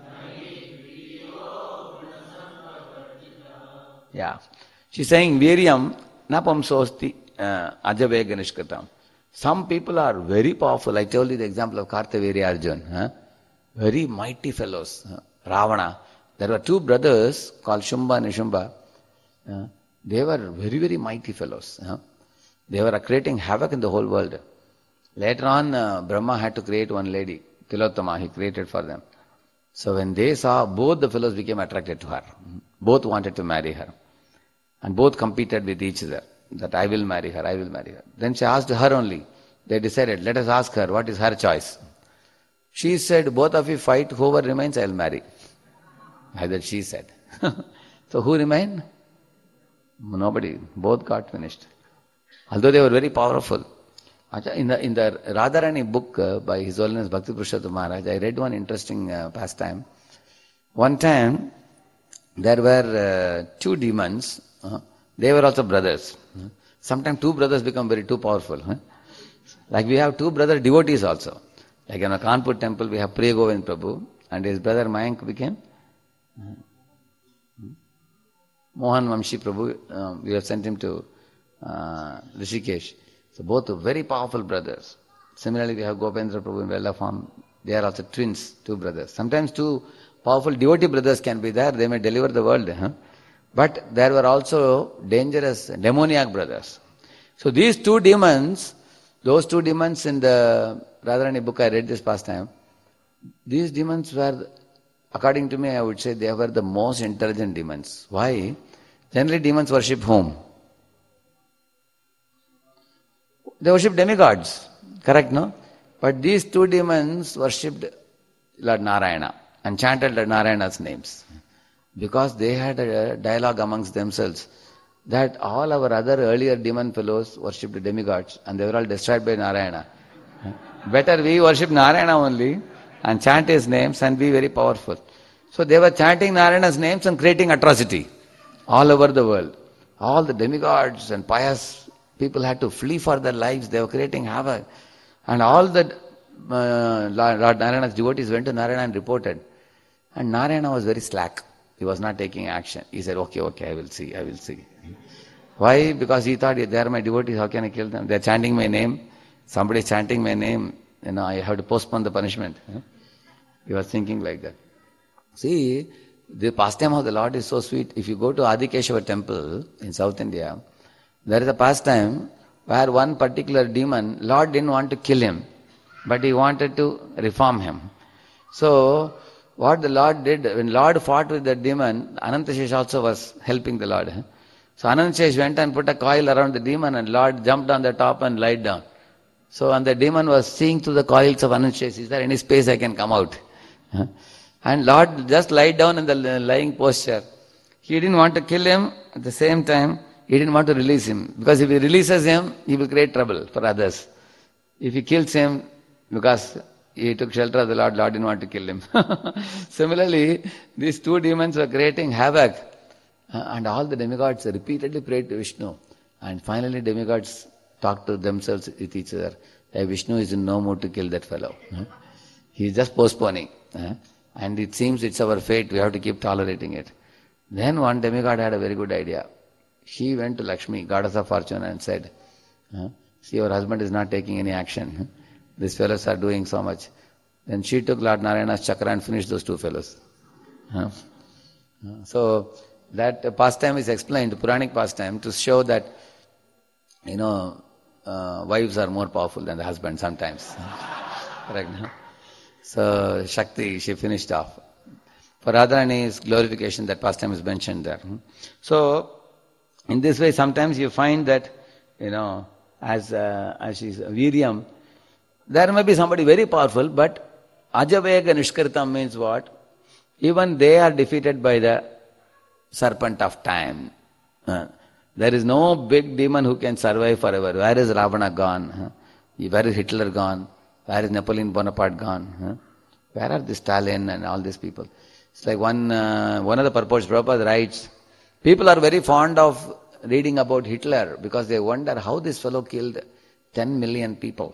Yeah. She is saying, Viryam na pumsosti ajavega nishkritam. Some people are very powerful. I told you the example of Kartavirya Arjun. Very mighty fellows. Ravana. There were two brothers called Shumba and Nishumba. They were very, very mighty fellows. They were creating havoc in the whole world. Later on, Brahma had to create one lady, Tilottama, he created for them. So when they saw, both the fellows became attracted to her. Both wanted to marry her. And both competed with each other, that I will marry her, I will marry her. Then she asked her only. They decided, let us ask her, what is her choice? She said, both of you fight, whoever remains, I will marry. Either she said. So who remained? Nobody. Both got finished. Although they were very powerful. In the Radharani book by His Holiness Bhakti Purushottam Maharaj, I read one interesting pastime. One time, there were two demons. They were also brothers. Sometimes two brothers become too powerful. Like we have two brother devotees also. Like in a Kanpur temple, we have Priya Govind Prabhu and his brother Mayank became Mohan Vamshi Prabhu. We have sent him to Rishikesh. So both very powerful brothers. Similarly, we have Gopendra Prabhu in Vella form. They are also twins, two brothers. Sometimes two powerful devotee brothers can be there. They may deliver the world. But there were also dangerous demoniac brothers. So these two demons, those two demons in the Radharani book, I read this past time. These demons were, according to me, I would say they were the most intelligent demons. Why? Generally demons worship whom? They worship demigods. Correct, no? But these two demons worshipped Lord Narayana and chanted Lord Narayana's names. Because they had a dialogue amongst themselves that all our other earlier demon fellows worshipped demigods and they were all destroyed by Narayana. Better we worship Narayana only and chant his names and be very powerful. So they were chanting Narayana's names and creating atrocity all over the world. All the demigods and pious people had to flee for their lives. They were creating havoc. And all the Lord Narayana's devotees went to Narayana and reported. And Narayana was very slack. He was not taking action. He said, okay, I will see. Why? Because he thought, they are my devotees, how can I kill them? They are chanting my name. Somebody is chanting my name. I have to postpone the punishment. He was thinking like that. See, the pastime of the Lord is so sweet. If you go to Adikeshava temple in South India, there is a pastime where one particular demon, Lord didn't want to kill him, but he wanted to reform him. So, what the Lord did, when Lord fought with the demon, Anantashesh also was helping the Lord. So Anantashesh went and put a coil around the demon and Lord jumped on the top and lied down. So and the demon was seeing through the coils of Anantashesh, is there any space I can come out? And Lord just lied down in the lying posture. He didn't want to kill him, at the same time, he didn't want to release him. Because if he releases him, he will create trouble for others. If he kills him, because he took shelter of the Lord, Lord didn't want to kill him. Similarly, these two demons were creating havoc. And all the demigods repeatedly prayed to Vishnu. And finally demigods talked to themselves with each other. Hey, Vishnu is in no mood to kill that fellow. He is just postponing. And it seems it's our fate, we have to keep tolerating it. Then one demigod had a very good idea. He went to Lakshmi, goddess of fortune, and said, see, your husband is not taking any action. These fellows are doing so much. Then she took Lord Narayana's chakra and finished those two fellows. So that pastime is explained, Puranic pastime, to show that, wives are more powerful than the husband sometimes. Correct? So Shakti, she finished off. For Radharani's glorification, that pastime is mentioned there. So in this way, sometimes you find that, as she's Viryam, there may be somebody very powerful, but Ajavega Nishkritam means what? Even they are defeated by the serpent of time. There is no big demon who can survive forever. Where is Ravana gone? Where is Hitler gone? Where is Napoleon Bonaparte gone? Where are the Stalin and all these people? It's like one of the purports, Prabhupada writes, people are very fond of reading about Hitler because they wonder how this fellow killed 10 million people.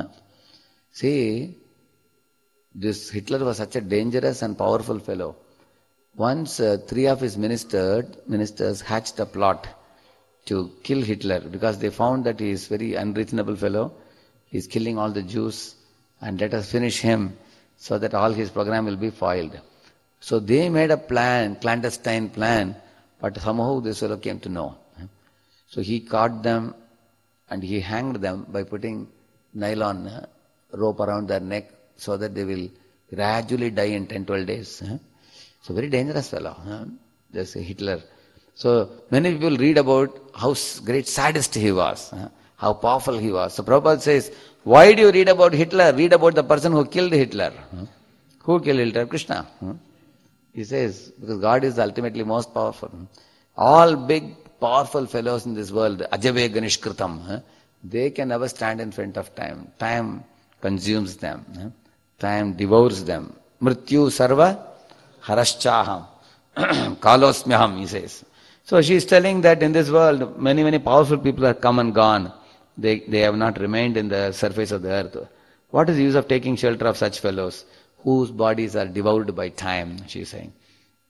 See, this Hitler was such a dangerous and powerful fellow. Once 3 of his ministers hatched a plot to kill Hitler because they found that he is very unreasonable fellow. He is killing all the Jews and let us finish him so that all his program will be foiled. So they made a plan, clandestine plan, but somehow this fellow came to know. So he caught them and he hanged them by putting nylon rope around their neck so that they will gradually die in 10-12 days. So very dangerous fellow, this Hitler. So many people read about how great sadist he was, how powerful he was. So Prabhupada says, why do you read about Hitler? Read about the person who killed Hitler. Who killed Hitler? Krishna. He says, because God is ultimately most powerful. All big, powerful fellows in this world, Ajave Ganishkritam, they can never stand in front of time. Time consumes them. Time devours them. Mrityu sarva haraschaham. Kalosmyaham, he says. So she is telling that in this world, many, many powerful people have come and gone. They have not remained in the surface of the earth. What is the use of taking shelter of such fellows whose bodies are devoured by time, she is saying.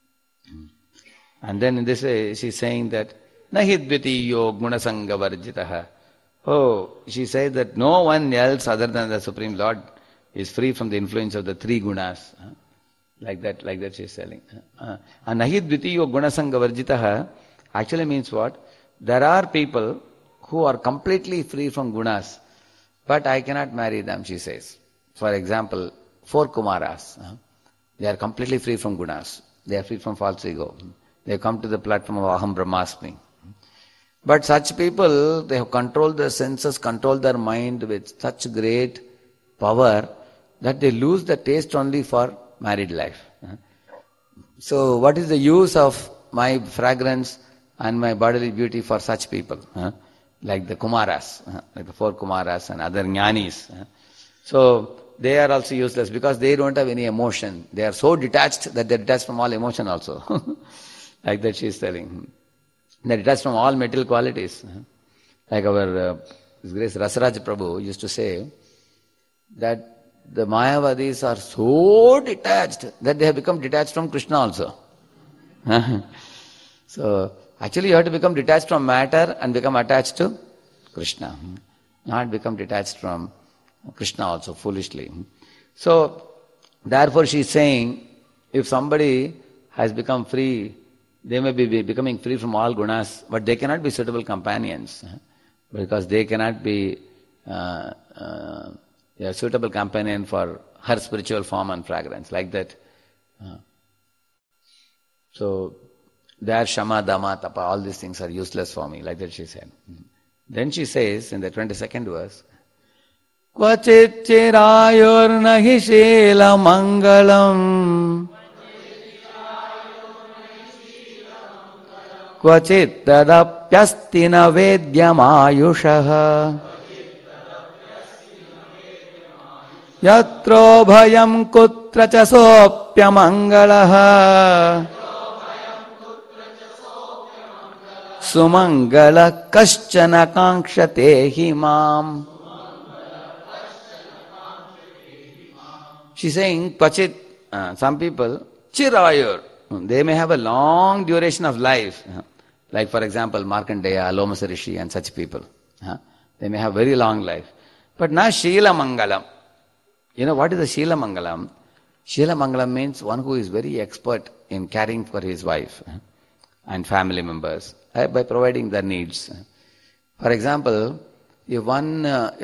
And then in this way, she is saying that, Nahidvitiyo gunasanga varjitaha. Oh, she says that no one else other than the Supreme Lord is free from the influence of the 3 gunas. Like that she is telling. And Nahidvitiyo gunasanga varjitaha actually means what? There are people who are completely free from gunas, but I cannot marry them, she says. For example, 4 Kumaras. They are completely free from gunas. They are free from false ego. They have come to the platform of Aham Brahmasmi. But such people, they have controlled their senses, controlled their mind with such great power that they lose the taste only for married life. So what is the use of my fragrance and my bodily beauty for such people? Like the Kumaras, like the 4 Kumaras and other Jnanis. So they are also useless because they don't have any emotion. They are so detached that they are detached from all emotion also. Like that she is telling. They are detached from all material qualities. Like our His Grace Rasaraj Prabhu used to say that the Mayavadis are so detached that they have become detached from Krishna also. So actually you have to become detached from matter and become attached to Krishna. Not become detached from Krishna also, foolishly. So therefore she is saying, if somebody has become free, they may be becoming free from all gunas, but they cannot be suitable companions, because they cannot be a suitable companion for her spiritual form and fragrance. Like that, So, there Shama, Dama, Tapa, all these things are useless for me, like that she said. Then she says in the 22nd verse, Kvachit chirayur nahi shila mangalam Kvachit tadapyasti na vedyam ayushaha Yatro bhayam kutra cha sopya mangalaha Sumangala kaschana kankshate himam. She's saying, Kvachit, some people, chirayur, they may have a long duration of life. Like for example, Markandeya, Lomasa Rishi and such people. They may have very long life. But na Shila Mangalam. You know what is the Shila Mangalam? Shila Mangalam means one who is very expert in caring for his wife and family members by providing their needs. For example, if one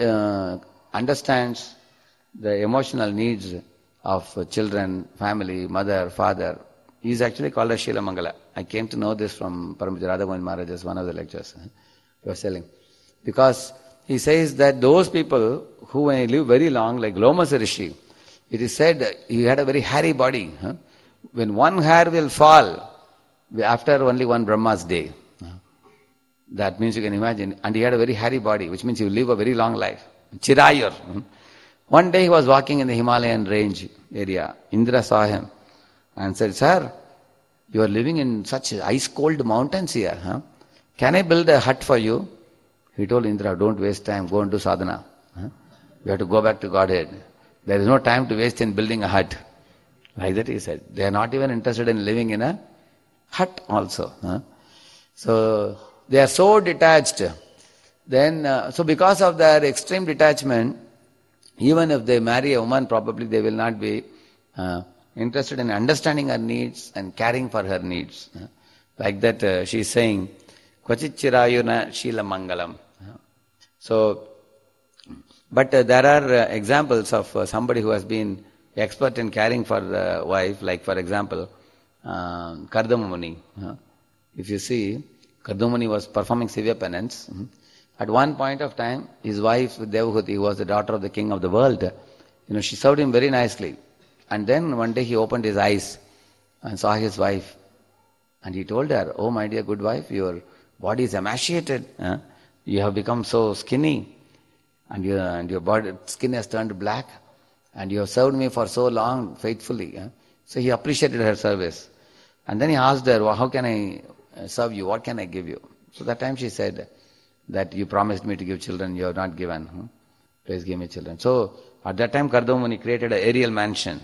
understands the emotional needs of children, family, mother, father, he is actually called as Shila Mangala. I came to know this from Paramahansa Radha Govind Maharaj's one of the lectures he was telling. Because he says that those people who when they live very long, like Lomasa Rishi, it is said he had a very hairy body. When one hair will fall, after only one Brahma's day. That means you can imagine. And he had a very hairy body, which means he will live a very long life. Chirayur. One day he was walking in the Himalayan range area. Indra saw him and said, Sir, you are living in such ice-cold mountains here. Can I build a hut for you? He told Indra, don't waste time, go and do sadhana. You have to go back to Godhead. There is no time to waste in building a hut. Like that he said. They are not even interested in living in a hut also. So they are so detached. Then, so because of their extreme detachment, even if they marry a woman, probably they will not be interested in understanding her needs and caring for her needs. Like that she is saying, Kvachit chirayuna shila mangalam. So, but there are examples of somebody who has been expert in caring for the wife, like for example, Kardama Muni. If you see, Kardama Muni was performing severe penance. At one point of time, his wife Devahuti, who was the daughter of the king of the world, she served him very nicely. And then one day he opened his eyes and saw his wife. And he told her, oh my dear good wife, your body is emaciated. You have become so skinny. And your body, skin has turned black. And you have served me for so long, faithfully. So he appreciated her service. And then he asked her, well, how can I serve you? What can I give you? So that time she said that you promised me to give children, you have not given. Please give me children. So at that time Kardama Muni created an aerial mansion.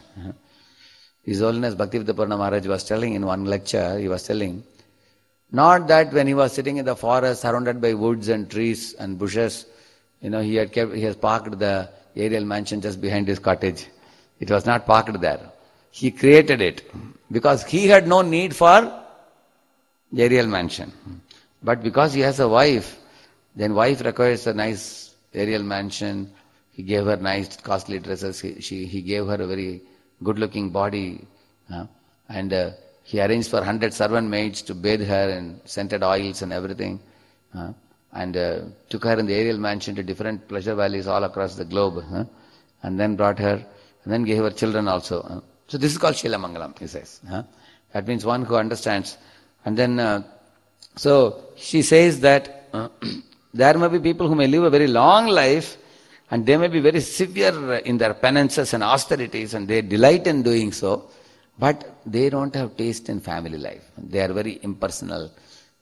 His Holiness Bhaktivedanta Purana Maharaj was telling in one lecture, he was telling, not that when he was sitting in the forest surrounded by woods and trees and bushes, he has parked the aerial mansion just behind his cottage. It was not parked there. He created it because he had no need for the aerial mansion. But because he has a wife, then wife requires a nice aerial mansion. He gave her nice costly dresses. He gave her a very good-looking body. And he arranged for 100 servant maids to bathe her in scented oils and everything. And took her in the aerial mansion to different pleasure valleys all across the globe. And then brought her, and then gave her children also. So this is called Shila Mangalam, he says. That means one who understands. And then, so she says that there may be people who may live a very long life, and they may be very severe in their penances and austerities, and they delight in doing so, but they don't have taste in family life. They are very impersonal.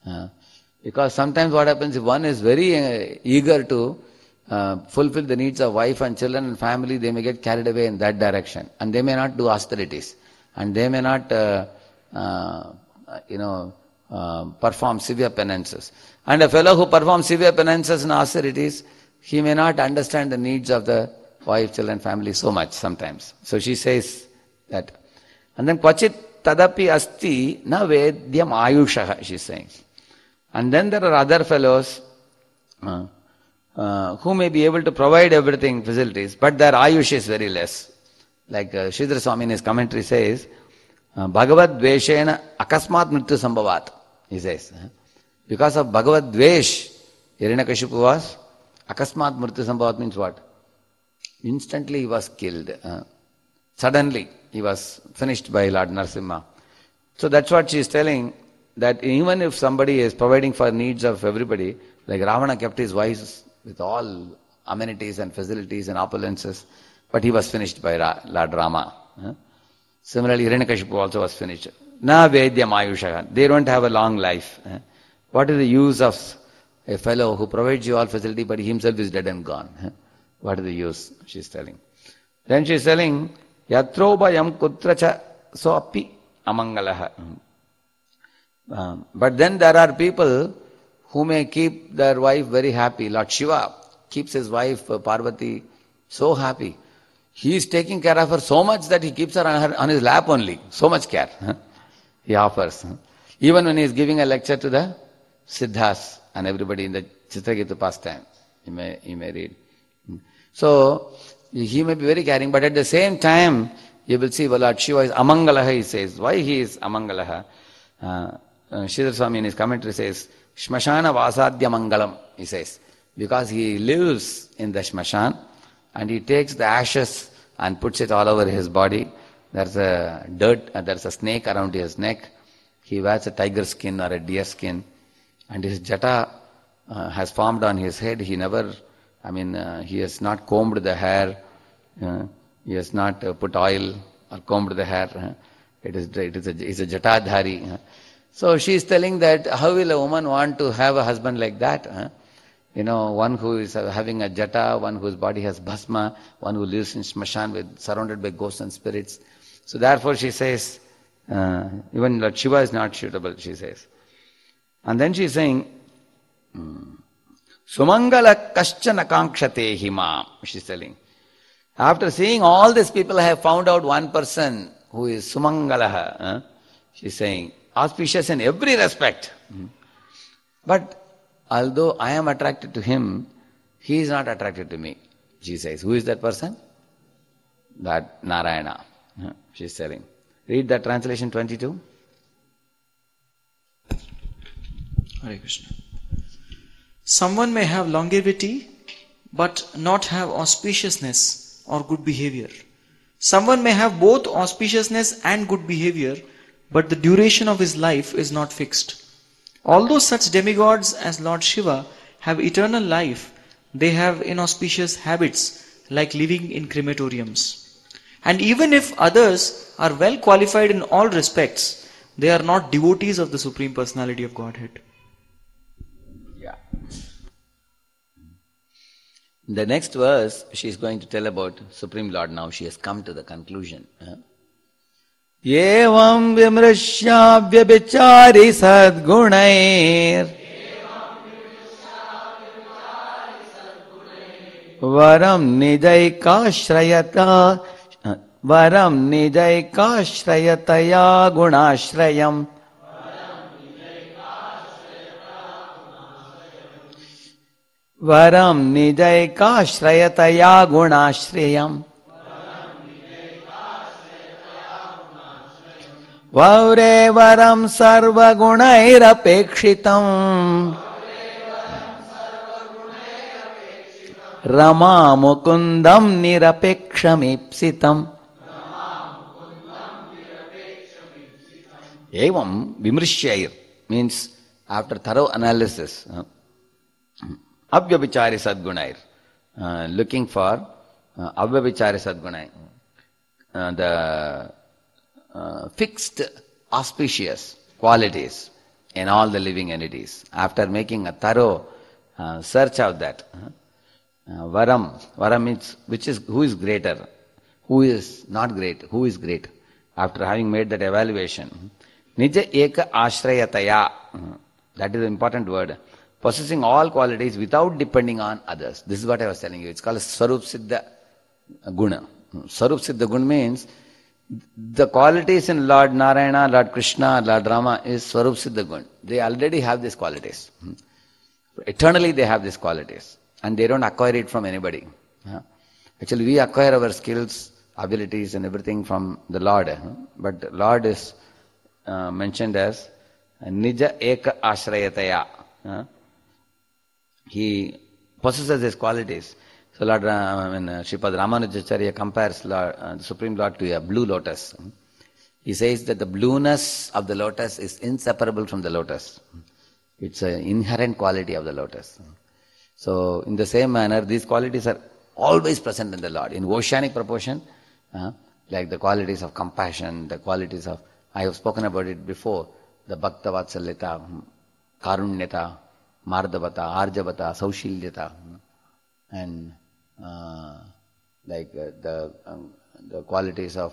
Because sometimes what happens, if one is very eager to fulfill the needs of wife and children and family, they may get carried away in that direction. And they may not do austerities. And they may not, perform severe penances. And a fellow who performs severe penances and austerities, he may not understand the needs of the wife, children, family so much sometimes. So she says that. And then Kvachit tadapi asti na vedyam ayushaha, she is saying. And then there are other fellows who may be able to provide everything, facilities, but their ayush is very less. Like Sridhar Swami in his commentary says, Bhagavad Dveshena Akasmat Mrityu Sambhavat, he says. Because of Bhagavad Dvesh, Hiranyakashipu was Akasmat Mrityu Sambhavat means what? Instantly he was killed. Suddenly he was finished by Lord Narasimha. So that's what she is telling, that even if somebody is providing for needs of everybody, like Ravana kept his wives with all amenities and facilities and opulences, but he was finished by Lord Rama. Similarly, Hiranyakashipu also was finished. Na Vedyam Ayusha. They don't have a long life. What is the use of a fellow who provides you all facility, but he himself is dead and gone? What is the use? She is telling. Then she is telling, Yatrobayam kutracha soapi amangalaha. But then there are people who may keep their wife very happy. Lord Shiva keeps his wife Parvati so happy. He is taking care of her so much that he keeps her on his lap only. So much care he offers. Even when he is giving a lecture to the Siddhas and everybody in the Chitraketu pastime, you may read. So he may be very caring, but at the same time, you will see, well, Lord Shiva is Amangalaha, he says. Why he is Amangalaha? Sridhar Swami in his commentary says, Shmashana Vasadya Mangalam, he says. Because he lives in the Shmashan and he takes the ashes and puts it all over his body. There's a there's a snake around his neck. He wears a tiger skin or a deer skin. And his jata has formed on his head. He has not combed the hair. He has not put oil or combed the hair. He's a jatadhari. So she is telling that how will a woman want to have a husband like that? One who is having a jata, one whose body has bhasma, one who lives in Shmashan surrounded by ghosts and spirits. So therefore she says, even Lord Shiva is not suitable, she says. And then she is saying, Sumangala kaschana kankshate hima, she is telling. After seeing all these people, I have found out one person who is Sumangalaha. She is saying, auspicious in every respect. But although I am attracted to him, he is not attracted to me. She says, who is that person? That Narayana. She is telling. Read that translation 22. Hare Krishna. Someone may have longevity but not have auspiciousness or good behavior. Someone may have both auspiciousness and good behavior, but the duration of his life is not fixed. Although such demigods as Lord Shiva have eternal life, they have inauspicious habits like living in crematoriums. And even if others are well qualified in all respects, they are not devotees of the Supreme Personality of Godhead. Yeah. The next verse, she is going to tell about Supreme Lord now. She has come to the conclusion. Evam vimrishya vyabhichari sadgunair varam nijaikashrayata ya gunashrayam varam nijaikashrayataya gunashrayam Vaure varam sarva gunairapekshitam Rama mukundam nirapeksham Evam vimrishyair means after thorough analysis. Avyabhichari sadgunair, looking for avyabhichari sadgunair, the fixed auspicious qualities in all the living entities. After making a thorough search of that, varam means who is greater, who is not great, who is great. After having made that evaluation, Nija eka ashrayataya, that is the important word, possessing all qualities without depending on others. This is what I was telling you. It's called Swarup Siddha Guna. Swarup Siddha Guna means the qualities in Lord Narayana, Lord Krishna, Lord Rama is Swarup Siddha Guna. They already have these qualities. Eternally they have these qualities. And they don't acquire it from anybody. Actually we acquire our skills, abilities and everything from the Lord. But Lord is mentioned as Nija Eka Ashrayataya. He possesses his qualities. So Lord, Sripad Ramanujacharya compares the Supreme Lord to a blue lotus. He says that the blueness of the lotus is inseparable from the lotus. It's an inherent quality of the lotus. So in the same manner, these qualities are always present in the Lord in oceanic proportion, like the qualities of compassion, the qualities of, I have spoken about it before, the Bhakta Vatsalyata, Karunyata, Mardavata, Arjavata, Saushilyata, and the qualities of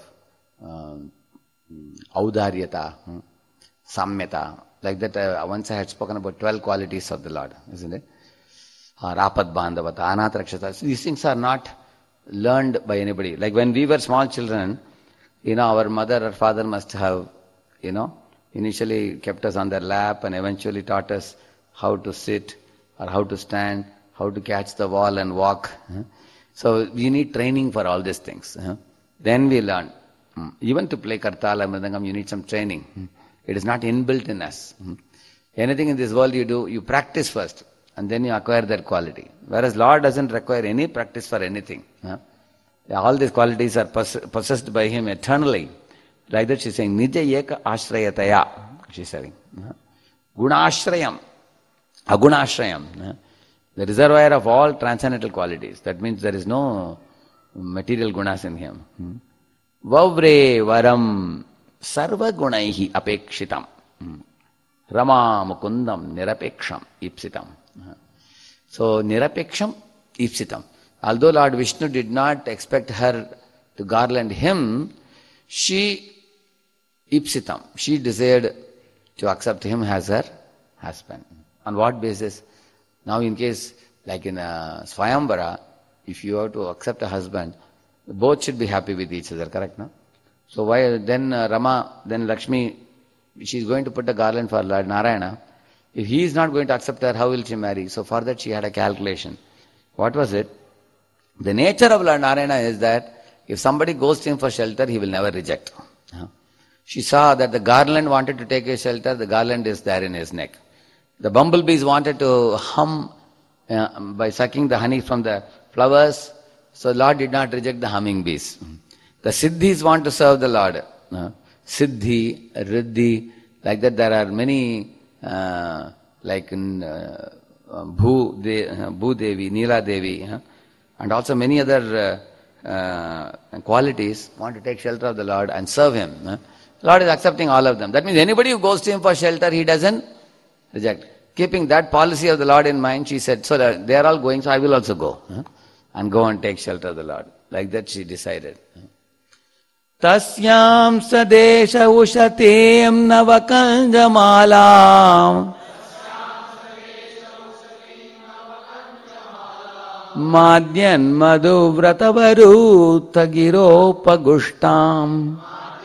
Audaryata, Samyata, like that. Once I had spoken about 12 qualities of the Lord, isn't it? Rapad Bandhavata, Anatrakshata. These things are not learned by anybody. Like when we were small children, our mother or father must have, initially kept us on their lap and eventually taught us how to sit or how to stand, how to catch the wall and walk. So we need training for all these things. Then we learn. Even to play Kartala, Mridangam, you need some training. It is not inbuilt in us. Anything in this world you do, you practice first and then you acquire that quality. Whereas Lord doesn't require any practice for anything. All these qualities are possessed by Him eternally. Like that she's saying, Nija Eka Ashrayataya, she's saying. Gunashrayam, Agunashrayam. The reservoir of all transcendental qualities. That means there is no material gunas in Him. Vavre varam sarva gunaihi apekshitam. Rama mukundam nirapeksham ipsitam. So nirapeksham ipsitam. Although Lord Vishnu did not expect her to garland him, she ipsitam. She desired to accept him as her husband. On what basis? Now in case, like in Swayamvara, if you have to accept a husband, both should be happy with each other, correct, no? So why then Rama, then Lakshmi, she is going to put a garland for Lord Narayana. If he is not going to accept her, how will she marry? So for that she had a calculation. What was it? The nature of Lord Narayana is that if somebody goes to him for shelter, he will never reject. She saw that the garland wanted to take his shelter, the garland is there in his neck. The bumblebees wanted to hum by sucking the honey from the flowers, so Lord did not reject the humming bees. The Siddhis want to serve the Lord. Siddhi, Riddhi, like that there are many, like in Bhudevi, Neela Devi, and also many other qualities want to take shelter of the Lord and serve Him. The Lord is accepting all of them. That means anybody who goes to Him for shelter, He doesn't reject. Keeping that policy of the Lord in mind, she said, so they are all going, so I will also go. And go and take shelter of the Lord. Like that she decided. Tasyam sadesha ushatem navakanjamalam madhyan madhuvratavarut giropagushtam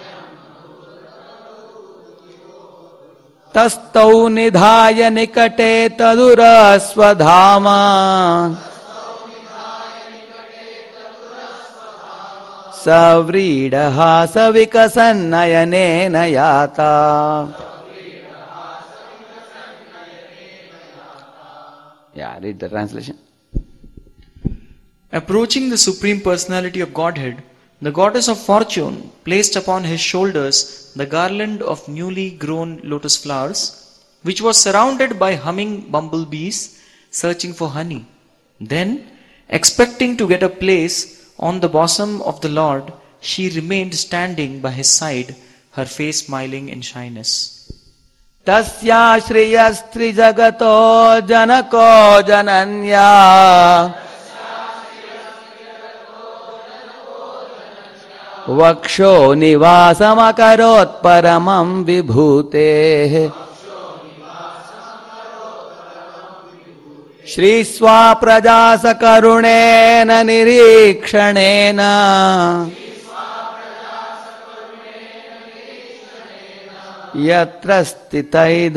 tastau nidhaya nikate taduraswadhama Savridaha savikasannayane yata. Yeah, read the translation. Approaching the Supreme Personality of Godhead, the goddess of fortune placed upon his shoulders the garland of newly grown lotus flowers, which was surrounded by humming bumblebees searching for honey. Then, expecting to get a place on the bosom of the Lord, she remained standing by his side, her face smiling in shyness. Tasya shriyastri jagato janako jananya vaksho nivasamakarot paramam vibhute Shri Swa Prajasa Karunena Nirikshana Yatra Stitai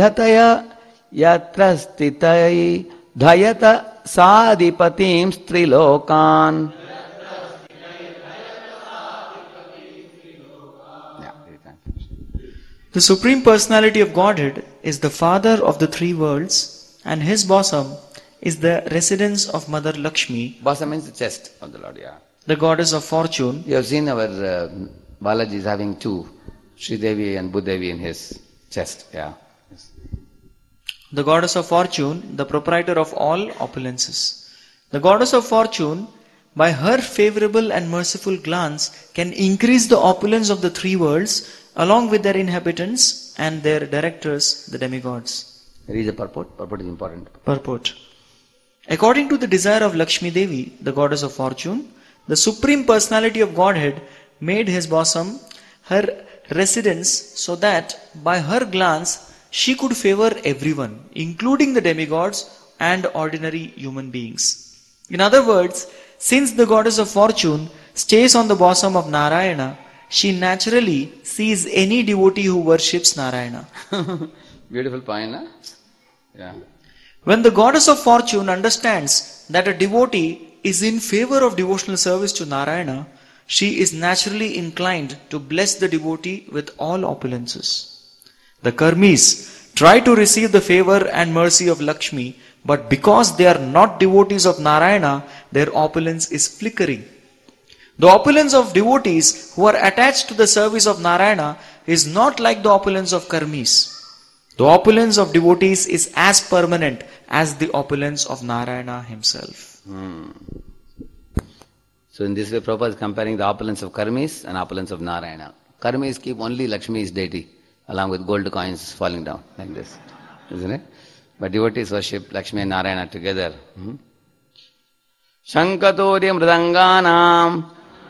Dhayata Sadipatim Strilokan The Supreme Personality of Godhead is the father of the three worlds, and his bosom is the residence of Mother Lakshmi, Bosom means the chest of the Lord, yeah. the goddess of fortune. You have seen our Balaji is having two, Sridevi and Bhudevi in his chest, yeah. The goddess of fortune, the proprietor of all opulences. The goddess of fortune, by her favorable and merciful glance, can increase the opulence of the three worlds along with their inhabitants and their directors, the demigods. Read the purport. Purport is important. Purport. According to the desire of Lakshmi Devi, the goddess of fortune, the Supreme Personality of Godhead made his bosom her residence so that by her glance she could favor everyone, including the demigods and ordinary human beings. In other words, since the goddess of fortune stays on the bosom of Narayana, she naturally sees any devotee who worships Narayana. Beautiful point, huh? Yeah. When the goddess of fortune understands that a devotee is in favor of devotional service to Narayana, she is naturally inclined to bless the devotee with all opulences. The karmis try to receive the favor and mercy of Lakshmi, but because they are not devotees of Narayana, their opulence is flickering. The opulence of devotees who are attached to the service of Narayana is not like the opulence of karmis. The opulence of devotees is as permanent as the opulence of Narayana himself. So in this way, Prabhupada is comparing the opulence of karmis and opulence of Narayana. Karmis keep only Lakshmi's deity, along with gold coins falling down, like this. Isn't it? But devotees worship Lakshmi and Narayana together. Shankaturi mridanganam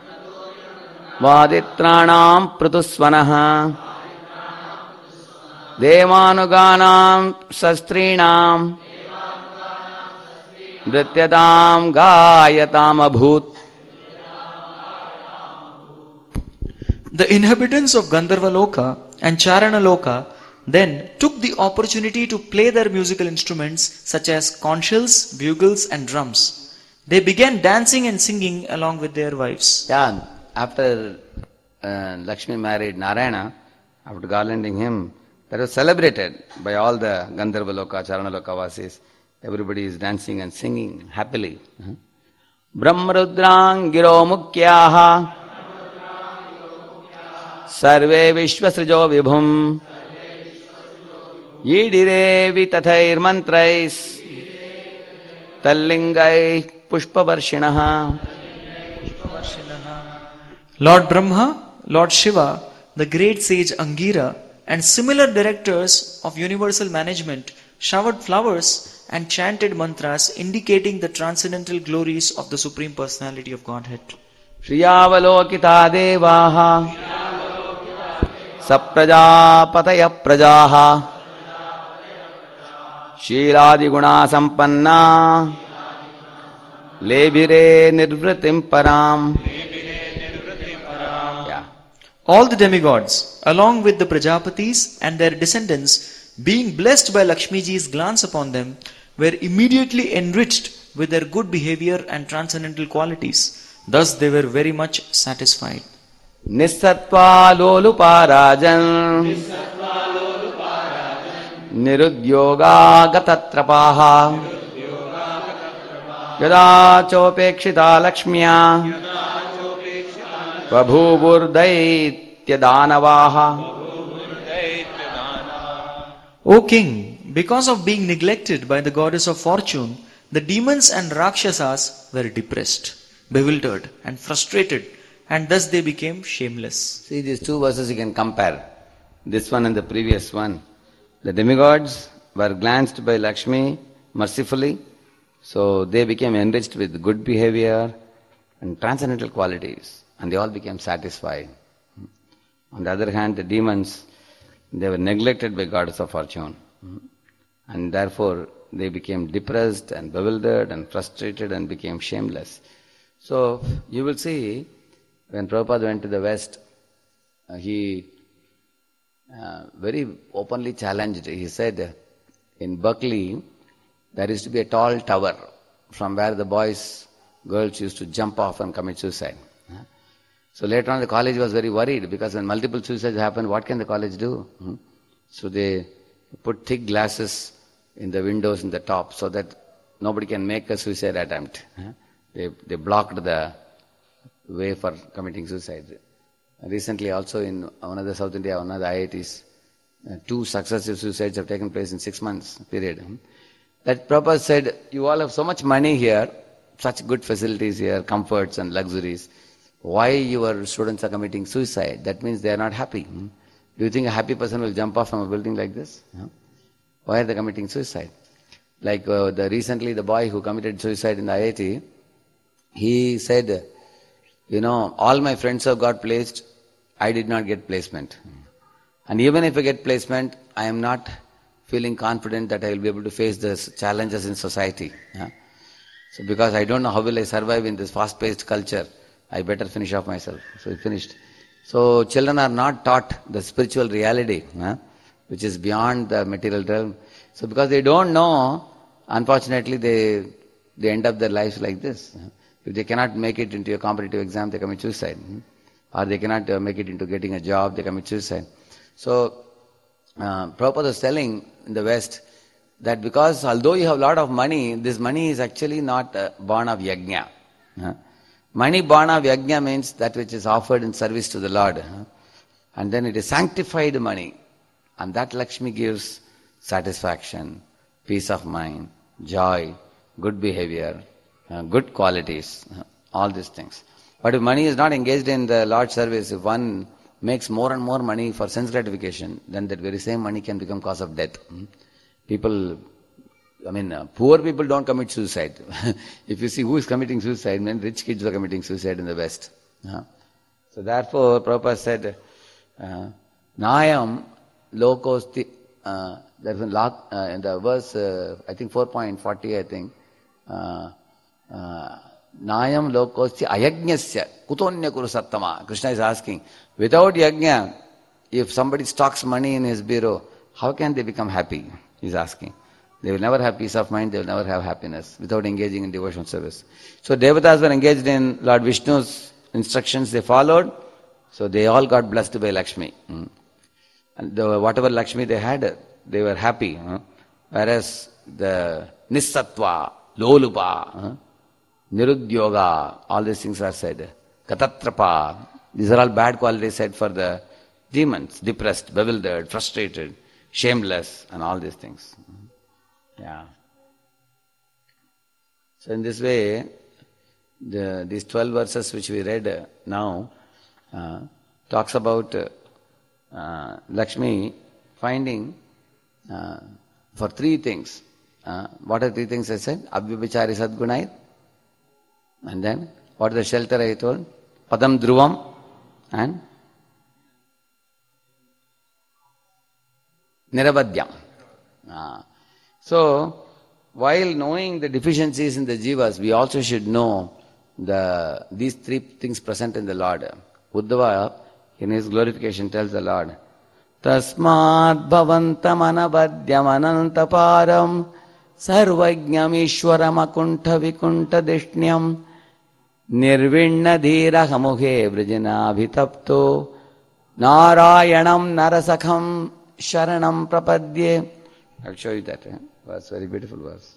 vaditranam pratusvanaha devanuganam sastrinam nrityatam gayatam abhut. The inhabitants of Gandharva Loka and Charana Loka then took the opportunity to play their musical instruments such as conch shells, bugles and drums. They began dancing and singing along with their wives. Yeah, after Lakshmi married Narayana, after garlanding him, that was celebrated by all the Gandharva Loka, Charana Loka Vasis. Everybody is dancing and singing happily. Brahmarudrang giro mukyaha sarve vishwasrijo vibhum yidirevi tathair mantrais tallingai pushpavarshinaha. Lord Brahma, Lord Shiva, the great sage Angira, and similar directors of universal management showered flowers and chanted mantras indicating the transcendental glories of the Supreme Personality of Godhead. Shriyavalokita devaha saprajapataya prajaha Shiladi guna sampanna lebire nirvritim param. All the demigods, along with the Prajapatis and their descendants, being blessed by Lakshmiji's glance upon them, were immediately enriched with their good behavior and transcendental qualities. Thus they were very much satisfied. Nissatva lolupa rajan nirudyoga gatatrapaha yada chopekshita lakshmiya Prabhuvurdaitya danavaha. O king, because of being neglected by the goddess of fortune, the demons and Rakshasas were depressed, bewildered and frustrated, and thus they became shameless. See, these two verses you can compare. This one and the previous one. The demigods were glanced by Lakshmi mercifully, so they became enriched with good behavior and transcendental qualities. And they all became satisfied. On the other hand, the demons, they were neglected by goddess of fortune. And therefore, they became depressed and bewildered and frustrated and became shameless. So, you will see, when Prabhupada went to the West, he very openly challenged. He said, in Berkeley, there used to be a tall tower from where the boys, girls used to jump off and commit suicide. So later on the college was very worried because when multiple suicides happened, what can the college do? So they put thick glasses in the windows in the top so that nobody can make a suicide attempt. They blocked the way for committing suicide. Recently also in one of the South India, one of the IITs, 2 successive suicides have taken place in 6 months period. That Prabhupada said, you all have so much money here, such good facilities here, comforts and luxuries. Why your students are committing suicide? That means they are not happy. Do you think a happy person will jump off from a building like this? Why are they committing suicide? Like recently the boy who committed suicide in the IIT, he said, all my friends have got placed, I did not get placement. And even if I get placement, I am not feeling confident that I will be able to face the challenges in society. So because I don't know how will I survive in this fast-paced culture, I better finish off myself. So he finished. So children are not taught the spiritual reality, which is beyond the material realm. So because they don't know, unfortunately they end up their lives like this. If they cannot make it into a competitive exam, they commit suicide. Or they cannot make it into getting a job, they commit suicide. So Prabhupada was telling in the West that because although you have a lot of money, this money is actually not born of yajna. Money born of yajna means that which is offered in service to the Lord. And then it is sanctified money. And that Lakshmi gives satisfaction, peace of mind, joy, good behavior, good qualities, all these things. But if money is not engaged in the Lord's service, if one makes more and more money for sense gratification, then that very same money can become cause of death. People, poor people don't commit suicide. If you see who is committing suicide, then rich kids are committing suicide in the West. So therefore, Prabhupada said, Nayam lokosti, there's in the verse, I think 4.40, I think, Nayam lokosti ayajnasya kutonya kuru sattama. Krishna is asking, without yajna, if somebody stocks money in his bureau, how can they become happy? He's asking. They will never have peace of mind, they will never have happiness without engaging in devotional service. So Devatas were engaged in Lord Vishnu's instructions, they followed, so they all got blessed by Lakshmi. And whatever Lakshmi they had, they were happy. Whereas the Nissatva, Lolupa, Nirudyoga, all these things are said. Katatrapa, these are all bad qualities said for the demons, depressed, bewildered, frustrated, shameless, and all these things. Yeah. So in this way, these 12 verses which we read now talks about Lakshmi finding for 3 things. What are 3 things I said? Abhyabhichari Sadgunai. And then, what is the shelter I told? Padam Dhruvam and Nirabhadyam. So, while knowing the deficiencies in the jivas, we also should know these 3 things present in the Lord. Uddhava, in his glorification, tells the Lord, Tasmad bhavantam anabhadyam anantaparam sarvajñam ishwaram akuntha vikunta dishnyam nirvinna dhira hamukhe vrijinabhitapto narayanam narasakham sharanam prapadye. I'll show you that verse, very beautiful verse.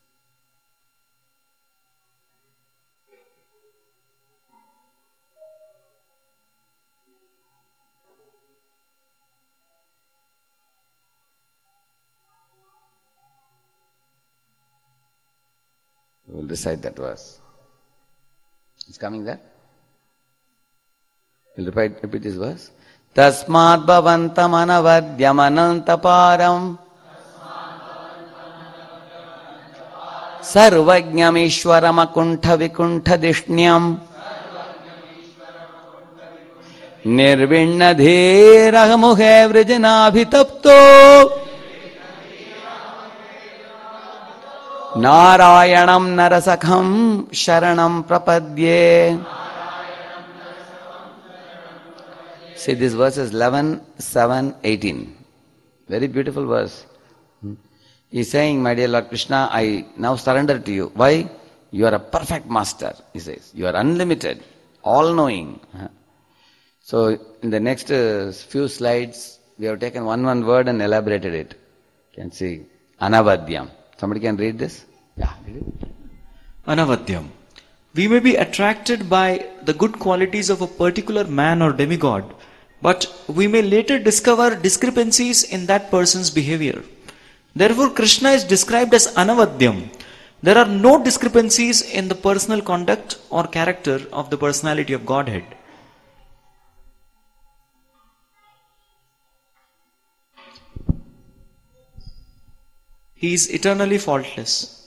We'll recite that verse. It's coming there? We'll repeat this verse. Tasmad bhavantam anavadyam anantaparam sarvajñam ishwaram akuntha vikuntha dishnyam nirvinna dhira mukhe vrijinabhitapto Narayanam narasakham sharanam prapadye. See, this verse is 11, 7, 18. Very beautiful verse. He's saying, my dear Lord Krishna, I now surrender to you. Why? You are a perfect master, he says. You are unlimited, all-knowing. So in the next few slides, we have taken one word and elaborated it. You can see Anavadyam. Somebody can read this? Yeah, read it. Anavadyam. We may be attracted by the good qualities of a particular man or demigod, but we may later discover discrepancies in that person's behavior. Therefore, Krishna is described as Anavadyam. There are no discrepancies in the personal conduct or character of the personality of Godhead. He is eternally faultless.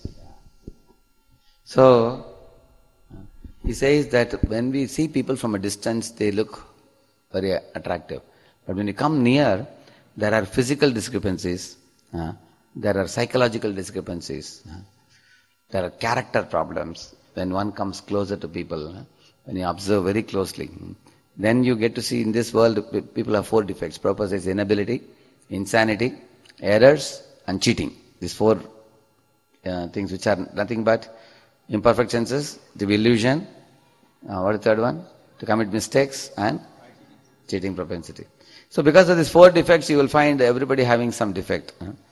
So, he says that when we see people from a distance, they look very attractive. But when you come near, there are physical discrepancies, there are psychological discrepancies, there are character problems. When one comes closer to people, when you observe very closely, then you get to see in this world, people have 4 defects. Prabhupada says inability, insanity, errors, and cheating. These 4 things which are nothing but imperfect senses, the illusion, what is the third one? To commit mistakes and cheating propensity. So because of these 4 defects, you will find everybody having some defect.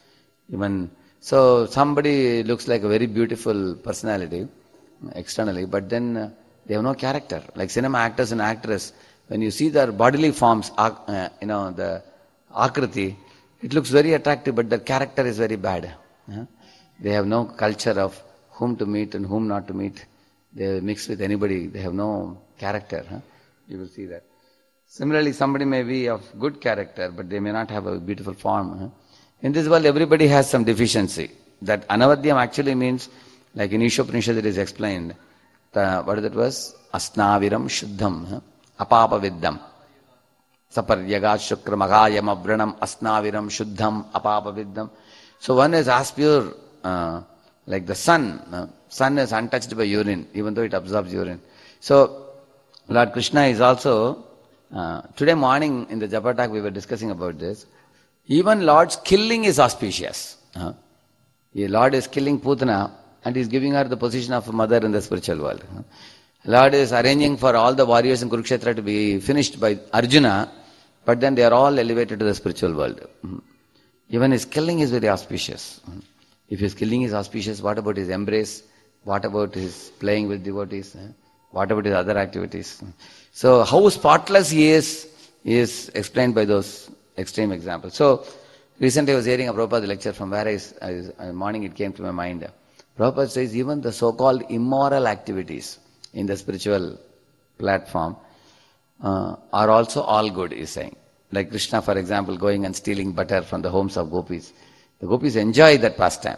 So somebody looks like a very beautiful personality externally, but then they have no character. Like cinema actors and actresses, when you see their bodily forms, the akriti, it looks very attractive, but their character is very bad. They have no culture of whom to meet and whom not to meet. They mix with anybody. They have no character. You will see that. Similarly, somebody may be of good character, but they may not have a beautiful form. In this world, everybody has some deficiency. That Anavadyam actually means, like in Ishopanishad it is explained, what is that verse? Asnaviram Shuddham, Apapa Viddham. Saparyaga Shukra Magayam Abranam Asnaviram Shuddham Apapa Viddham. So one is as pure like the sun. Sun is untouched by urine, even though it absorbs urine. So Lord Krishna is also, today morning in the Japatak we were discussing about this. Even Lord's killing is auspicious. The Lord is killing Putana and is giving her the position of a mother in the spiritual world. Lord is arranging for all the warriors in Kurukshetra to be finished by Arjuna, but then they are all elevated to the spiritual world. Even his killing is very auspicious. If his killing is auspicious, what about his embrace? What about his playing with devotees? What about his other activities? So how spotless he is explained by those extreme examples. So recently I was hearing a Prabhupada lecture from where morning it came to my mind. Prabhupada says even the so-called immoral activities in the spiritual platform are also all good, he is saying. Like Krishna, for example, going and stealing butter from the homes of gopis. The gopis enjoy that pastime.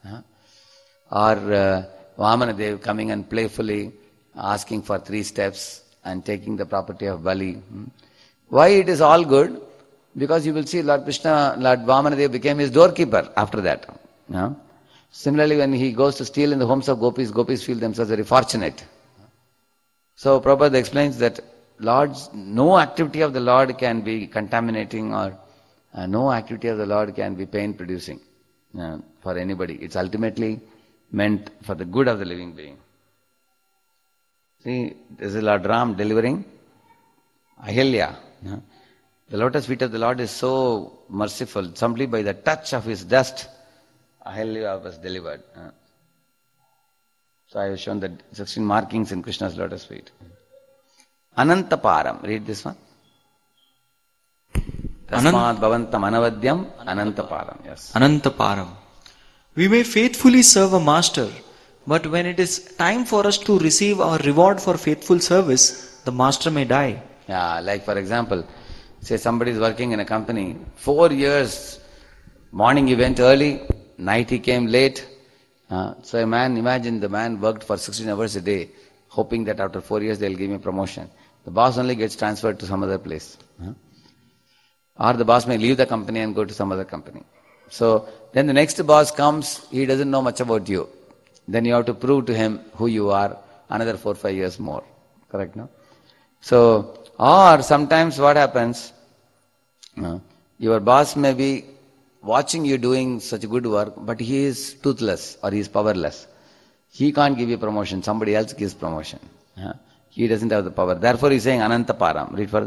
Or Vamanadev coming and playfully asking for 3 steps and taking the property of Bali. Why it is all good? Because you will see Lord Krishna, Lord Vamanadev became his doorkeeper after that. Similarly, when he goes to steal in the homes of gopis, gopis feel themselves very fortunate. So Prabhupada explains that no activity of the Lord can be contaminating, or no activity of the Lord can be pain producing for anybody. It's ultimately meant for the good of the living being. See, this is Lord Ram delivering Ahilya. The lotus feet of the Lord is so merciful. Simply by the touch of his dust, Ahilya was delivered. So I have shown the 16 markings in Krishna's lotus feet. Anantaparam. Read this one. Tasmad bhavantam anavadyam anantaparam. Yes. Anantaparam. We may faithfully serve a master, but when it is time for us to receive our reward for faithful service, the master may die. Yeah, like for example, say somebody is working in a company, 4 years, morning he went early, night he came late. So imagine the man worked for 16 hours a day, hoping that after 4 years they'll give him a promotion. The boss only gets transferred to some other place. Or the boss may leave the company and go to some other company. So then the next boss comes, he doesn't know much about you. Then you have to prove to him who you are another 4 or 5 years more. Correct, no? So, or sometimes what happens, your boss may be watching you doing such good work, but he is toothless or he is powerless. He can't give you promotion, somebody else gives promotion. He doesn't have the power. Therefore he is saying Anantaparam. Read further.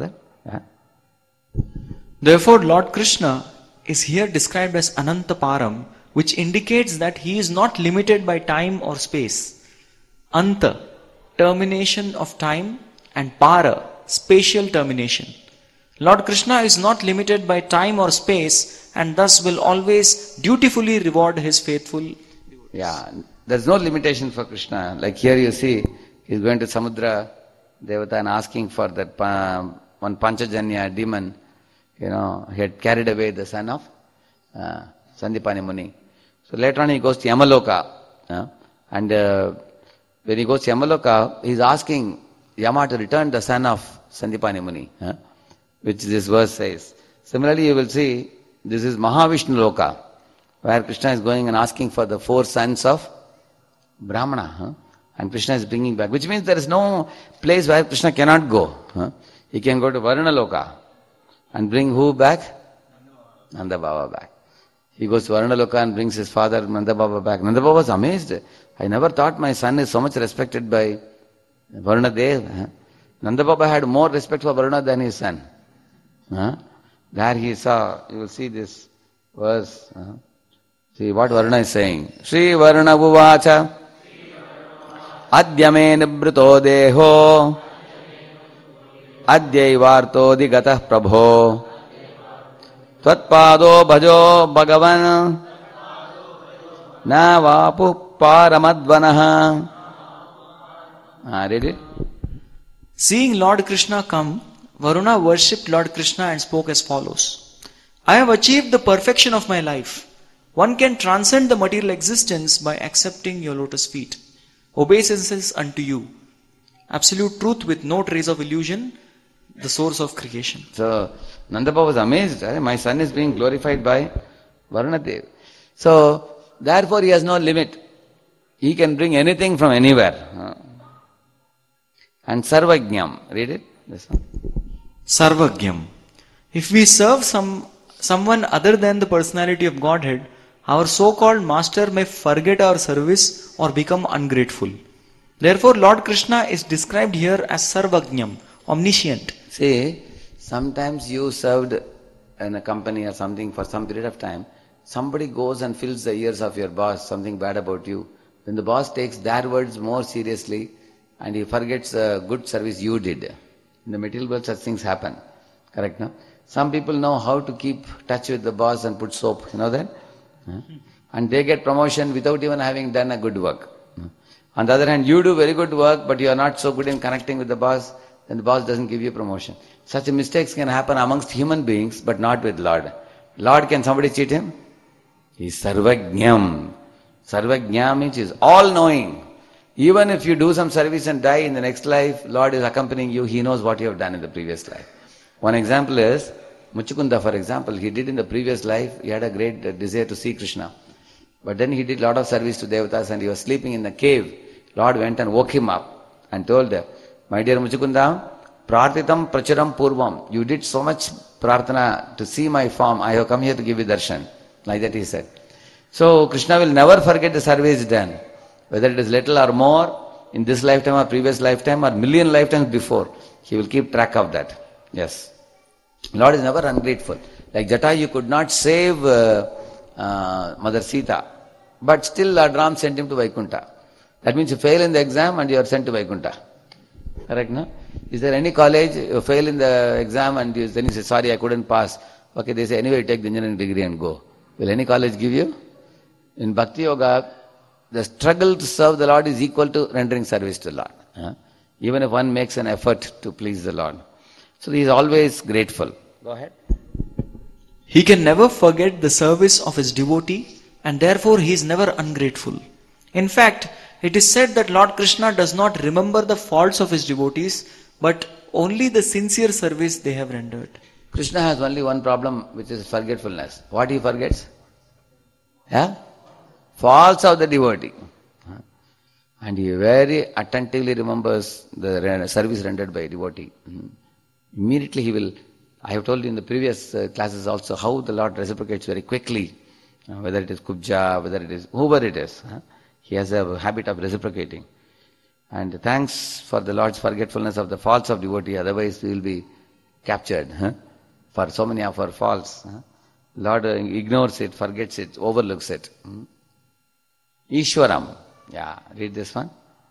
Yeah? Therefore, Lord Krishna is here described as Anantaparam, which indicates that he is not limited by time or space. Anta, termination of time, and Para, spatial termination. Lord Krishna is not limited by time or space and thus will always dutifully reward his faithful devotees. Yeah, there's no limitation for Krishna. Like here you see, he's going to Samudra Devata and asking for that one Panchajanya demon. He had carried away the son of Sandipani Muni. So later on he goes to Yamaloka. And when he goes to Yamaloka, he's asking Yama to return the son of Sandipani Muni, which this verse says. Similarly, you will see, this is Mahavishnu Loka, where Krishna is going and asking for the 4 sons of Brahmana. And Krishna is bringing back, which means there is no place where Krishna cannot go. He can go to Varuna Loka and bring who back? Nanda Baba back. He goes to Varuna Loka and brings his father Nanda Baba back. Nanda Baba was amazed. I never thought my son is so much respected by Varuna Dev. Nanda Baba had more respect for Varuna than his son. There he saw, you will see this verse. See what Varuna is saying. Shri Varuna Buvacha Adyame Nibruto Deho Adyaivarto Digatah Prabho Tvatpado Bhajo Bhagavan Na Vapu Paramadvanaha. Read it. Seeing Lord Krishna come, Varuna worshipped Lord Krishna and spoke as follows. I have achieved the perfection of my life. One can transcend the material existence by accepting your lotus feet. Obeisances unto you. Absolute truth with no trace of illusion, the source of creation. So, Nanda Baba was amazed. My son is being glorified by Varuna Dev. So, therefore he has no limit. He can bring anything from anywhere. And Sarvajñam. Read it. This one. Sarvajñam. If we serve someone other than the personality of Godhead, our so-called master may forget our service or become ungrateful. Therefore, Lord Krishna is described here as Sarvajñam, omniscient. See, sometimes you served in a company or something for some period of time. Somebody goes and fills the ears of your boss, something bad about you. Then the boss takes their words more seriously and he forgets the good service you did. In the material world, such things happen. Correct, no? Some people know how to keep touch with the boss and put soap. You know that? And they get promotion without even having done a good work. On the other hand, you do very good work, but you are not so good in connecting with the boss, then the boss doesn't give you promotion. Such mistakes can happen amongst human beings, but not with Lord. Lord, can somebody cheat him? He is Sarvajñam. Sarvajñam means he is all-knowing. Even if you do some service and die in the next life, Lord is accompanying you. He knows what you have done in the previous life. One example is, Muchukunda, for example, he did in the previous life, he had a great desire to see Krishna. But then he did a lot of service to Devatas and he was sleeping in the cave. Lord went and woke him up and told him, my dear Muchukunda, Prarthitam Pracharam Purvam. You did so much prarthana to see my form. I have come here to give you darshan. Like that he said. So Krishna will never forget the service done. Whether it is little or more, in this lifetime or previous lifetime or million lifetimes before, he will keep track of that. Yes. Lord is never ungrateful. Like Jatayu could not save Mother Sita, but still Lord Ram sent him to Vaikuntha. That means you fail in the exam and you are sent to Vaikuntha. Correct, no? Is there any college, you fail in the exam and then you say, sorry, I couldn't pass. Okay, they say, anyway, take the engineering degree and go. Will any college give you? In Bhakti Yoga, the struggle to serve the Lord is equal to rendering service to the Lord. Even if one makes an effort to please the Lord. So he is always grateful. Go ahead. He can never forget the service of his devotee and therefore he is never ungrateful. In fact, it is said that Lord Krishna does not remember the faults of his devotees but only the sincere service they have rendered. Krishna has only one problem, which is forgetfulness. What he forgets? Faults of the devotee. And he very attentively remembers the service rendered by a devotee. Immediately he will, I have told you in the previous classes also how the Lord reciprocates very quickly. Whether it is Kubja, whether it is whoever it is. He has a habit of reciprocating. And thanks for the Lord's forgetfulness of the faults of devotee, otherwise we will be captured for so many of our faults. Lord ignores it, forgets it, overlooks it. Ishwaram. Yeah, read this one.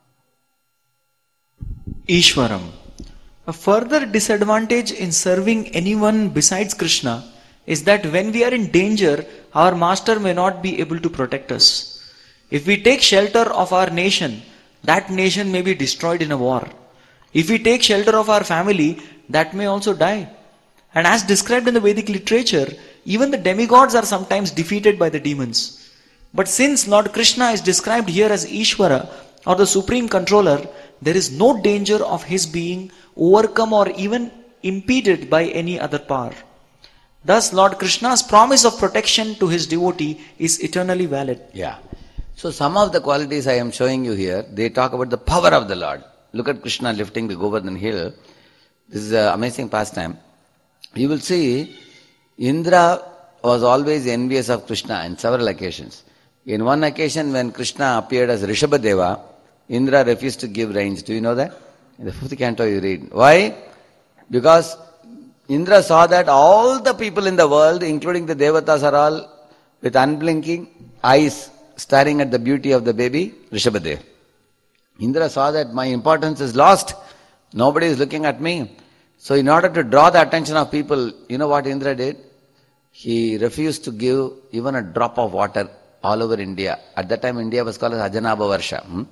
Ishwaram. A further disadvantage in serving anyone besides Krishna is that when we are in danger, our master may not be able to protect us. If we take shelter of our nation, that nation may be destroyed in a war. If we take shelter of our family, that may also die. And as described in the Vedic literature, even the demigods are sometimes defeated by the demons. But since Lord Krishna is described here as Ishvara, or the supreme controller, there is no danger of his being overcome or even impeded by any other power. Thus, Lord Krishna's promise of protection to his devotee is eternally valid. Yeah. So some of the qualities I am showing you here, they talk about the power of the Lord. Look at Krishna lifting the Govardhan hill. This is an amazing pastime. You will see, Indra was always envious of Krishna on several occasions. In one occasion when Krishna appeared as Rishabhadeva, Indra refused to give rains. Do you know that? In the 5th canto you read. Why? Because Indra saw that all the people in the world, including the Devatas, are all with unblinking eyes staring at the beauty of the baby Rishabhadev. Indra saw that my importance is lost. Nobody is looking at me. So in order to draw the attention of people, you know what Indra did? He refused to give even a drop of water all over India. At that time India was called as Ajanaba Varsha.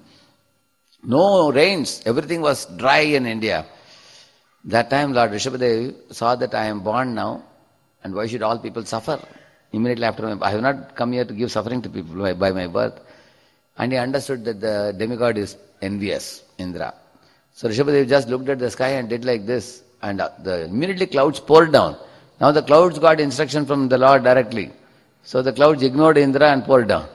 No rains. Everything was dry in India. That time Lord Rishabhadev saw that I am born now, and why should all people suffer? Immediately after I have not come here to give suffering to people by my birth. And he understood that the demigod is envious, Indra. So Rishabhadev just looked at the sky and did like this, and immediately clouds poured down. Now the clouds got instruction from the Lord directly. So the clouds ignored Indra and poured down.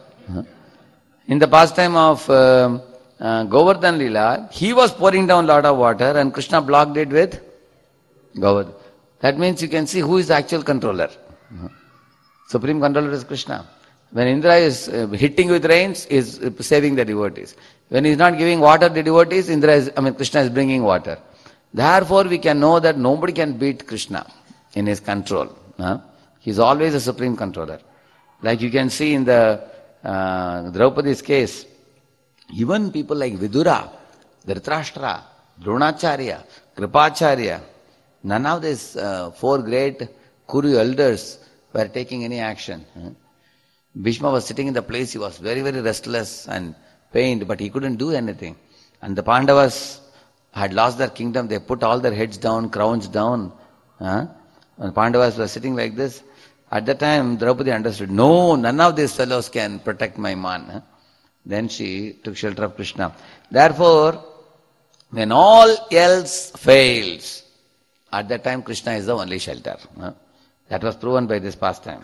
In the pastime of Govardhan Leela, he was pouring down lot of water and Krishna blocked it with Govardhan. That means you can see who is the actual controller. Supreme controller is Krishna. When Indra is hitting with rains, is saving the devotees. When he is not giving water to the devotees, Krishna is bringing water. Therefore, we can know that nobody can beat Krishna in his control. He is always a supreme controller. Like you can see in the Draupadi's case, even people like Vidura, Dhritarashtra, Dronacharya, Kripacharya, none of these 4 great Kuru elders were taking any action. Bhishma was sitting in the place, he was very, very restless and pained, but he couldn't do anything. And the Pandavas had lost their kingdom, they put all their heads down, crowns down. And Pandavas were sitting like this. At that time, Draupadi understood, no, none of these fellows can protect my man. Then she took shelter of Krishna. Therefore, when all else fails, at that time Krishna is the only shelter. That was proven by this pastime.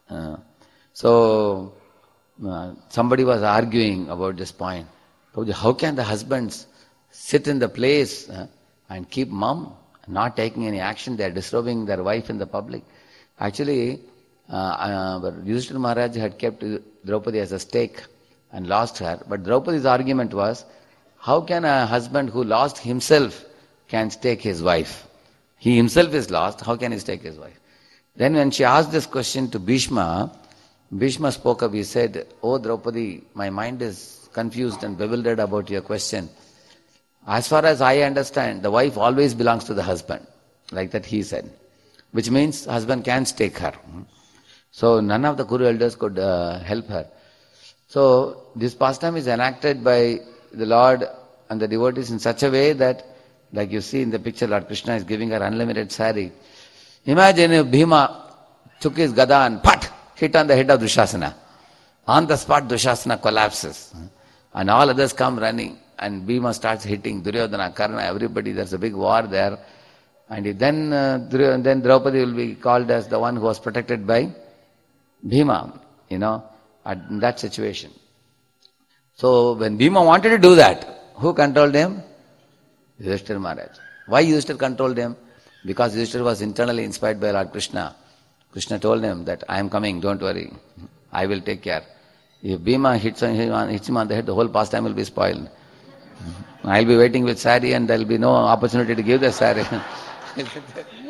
So, somebody was arguing about this point. How can the husbands sit in the place and keep mum, not taking any action? They are disturbing their wife in the public. Actually, Yudhishthira Maharaj had kept Draupadi as a stake and lost her. But Draupadi's argument was, how can a husband who lost himself can stake his wife? He himself is lost, how can he stake his wife? Then when she asked this question to Bhishma, Bhishma spoke up, he said, oh Draupadi, my mind is confused and bewildered about your question. As far as I understand, the wife always belongs to the husband. Like that he said. Which means husband can stake her. So none of the Kuru elders could help her. So this pastime is enacted by the Lord and the devotees in such a way that, like you see in the picture, Lord Krishna is giving her unlimited sari. Imagine if Bhima took his gada and hit on the head of Dushasana. On the spot Dushasana collapses. And all others come running. And Bhima starts hitting Duryodhana, Karna, everybody. There's a big war there. And then Draupadi will be called as the one who was protected by Bhima, in that situation. So when Bhima wanted to do that, who controlled him? Yudhishthira Maharaj. Why Yudhishthira controlled him? Because Yudhishthira was internally inspired by Lord Krishna. Krishna told him that I am coming, don't worry, I will take care. If Bhima hits him on the head, the whole pastime will be spoiled. I'll be waiting with sari and there will be no opportunity to give the sari.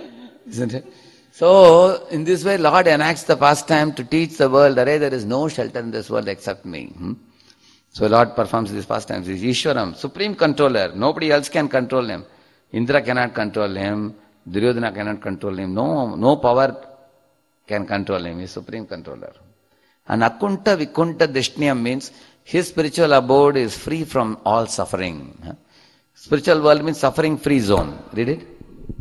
Isn't it? So, in this way, Lord enacts the pastime to teach the world, there is no shelter in this world except me. So Lord performs these pastimes. He is Ishwaram, supreme controller. Nobody else can control him. Indra cannot control him. Duryodhana cannot control him. No power can control him. He is supreme controller. And Akunta Vikunta Dishniyam means his spiritual abode is free from all suffering. Spiritual world means suffering-free zone. Read it.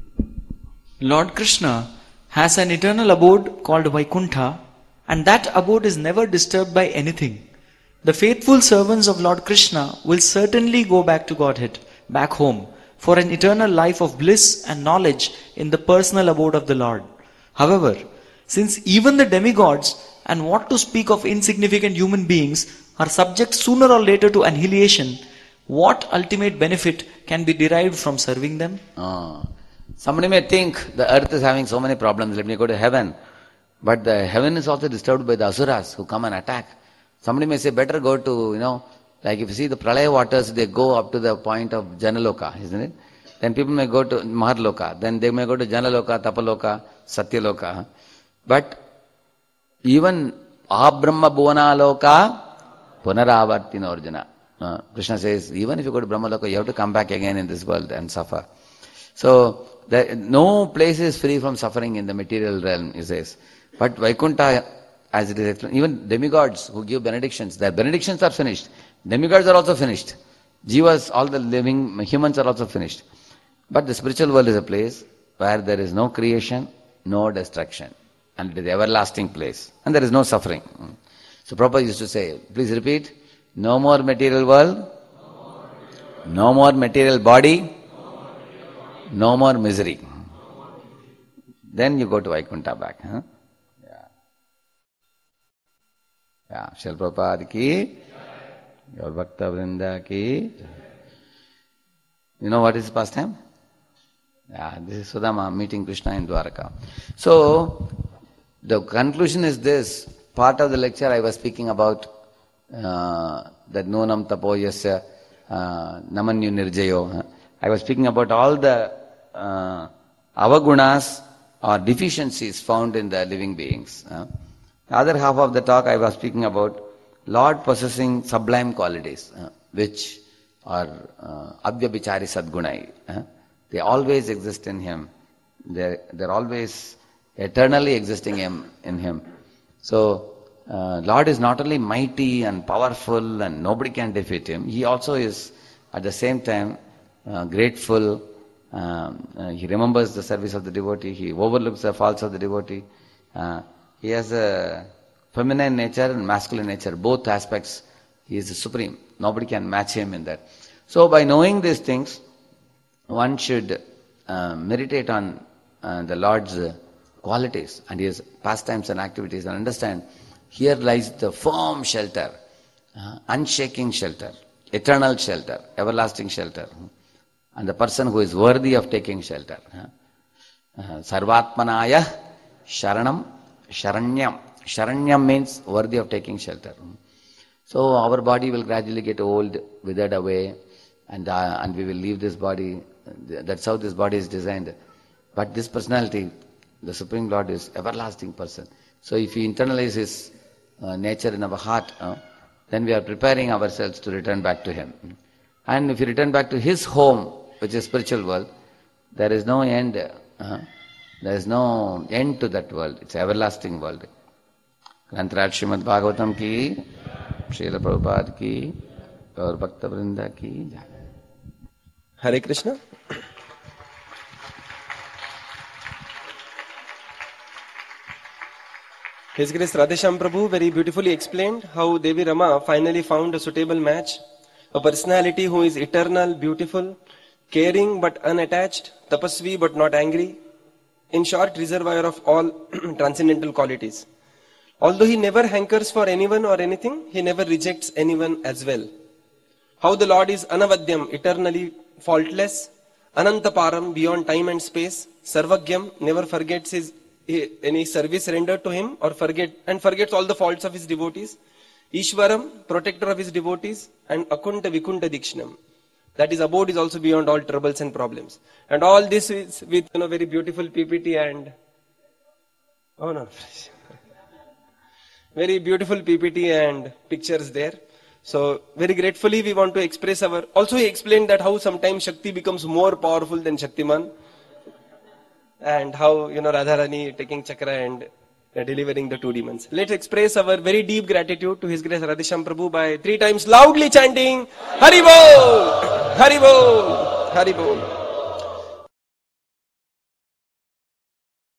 Lord Krishna has an eternal abode called Vaikuntha, and that abode is never disturbed by anything. The faithful servants of Lord Krishna will certainly go back to Godhead, back home, for an eternal life of bliss and knowledge in the personal abode of the Lord. However, since even the demigods, and what to speak of insignificant human beings, are subject sooner or later to annihilation, what ultimate benefit can be derived from serving them? Somebody may think the earth is having so many problems, let me go to heaven. But the heaven is also disturbed by the asuras who come and attack. Somebody may say, better go to, like if you see the Pralaya waters, they go up to the point of Janaloka, isn't it? Then people may go to Maharloka. Then they may go to Janaloka, Tapaloka, Satyaloka. But even Abrahma Bhuvana Loka, Punaravartina Arjuna. Krishna says, even if you go to Brahmaloka, you have to come back again in this world and suffer. So, no place is free from suffering in the material realm, he says. But Vaikuntha, as it is explained, even demigods who give benedictions, their benedictions are finished. Demigods are also finished. Jivas, all the living humans are also finished. But the spiritual world is a place where there is no creation, no destruction. And it is an everlasting place. And there is no suffering. So Prabhupada used to say, please repeat, no more material world, no more material body, no more misery. Then you go to Vaikuntha back. Yeah, Srila Prabhupada ki, your Bhakta Vrinda ki. You know what is pastime? Yeah, this is Sudama meeting Krishna in Dwaraka. So, the conclusion is this. Part of the lecture I was speaking about that Nonam Tapo Yasya Namanyu Nirjayo. I was speaking about all the avagunas or deficiencies found in the living beings. The other half of the talk I was speaking about Lord possessing sublime qualities, which are Abhyabichari Sadgunai. They always exist in Him. They're always eternally existing in Him. So, Lord is not only mighty and powerful and nobody can defeat Him, He also is at the same time grateful. He remembers the service of the devotee. He overlooks the faults of the devotee. He has a feminine nature and masculine nature. Both aspects, He is the supreme. Nobody can match Him in that. So by knowing these things, one should meditate on the Lord's qualities and His pastimes and activities and understand here lies the firm shelter, unshaking shelter, eternal shelter, everlasting shelter. And the person who is worthy of taking shelter. Sarvatmanaya Sharanam Sharanyam. Sharanyam means worthy of taking shelter. So our body will gradually get old, withered away, and we will leave this body. That's how this body is designed. But this personality, the Supreme Lord, is everlasting person. So if we internalize His nature in our heart, then we are preparing ourselves to return back to Him. And if you return back to His home, which is spiritual world, there is no end. There is no end to that world. It's an everlasting world. Grantaraj Srimad Bhagavatam ki, Srila Prabhupada ki, Gaur Bhakta Vrinda ki. Hare Krishna. His Grace Radhesham Prabhu very beautifully explained how Devi Rama finally found a suitable match, a personality who is eternal, beautiful, caring but unattached, tapasvi but not angry, in short, reservoir of all transcendental qualities. Although he never hankers for anyone or anything, he never rejects anyone as well. How the Lord is anavadyam, eternally faultless, anantaparam, beyond time and space, sarvagyam, never forgets any service rendered to him or forgets all the faults of his devotees, Ishwaram, protector of his devotees, and Akunta Vikunta Dikshnam, That his abode is also beyond all troubles and problems. And all this is with very beautiful PPT and very beautiful PPT and pictures there. So very gratefully we want to express our. Also he explained that how sometimes Shakti becomes more powerful than Shaktiman, and how Radharani taking chakra and delivering the 2 demons. Let's express our very deep gratitude to His Grace Radheshyam Prabhu by 3 times loudly chanting Hari Bol, Hari Bol, Hari Bol.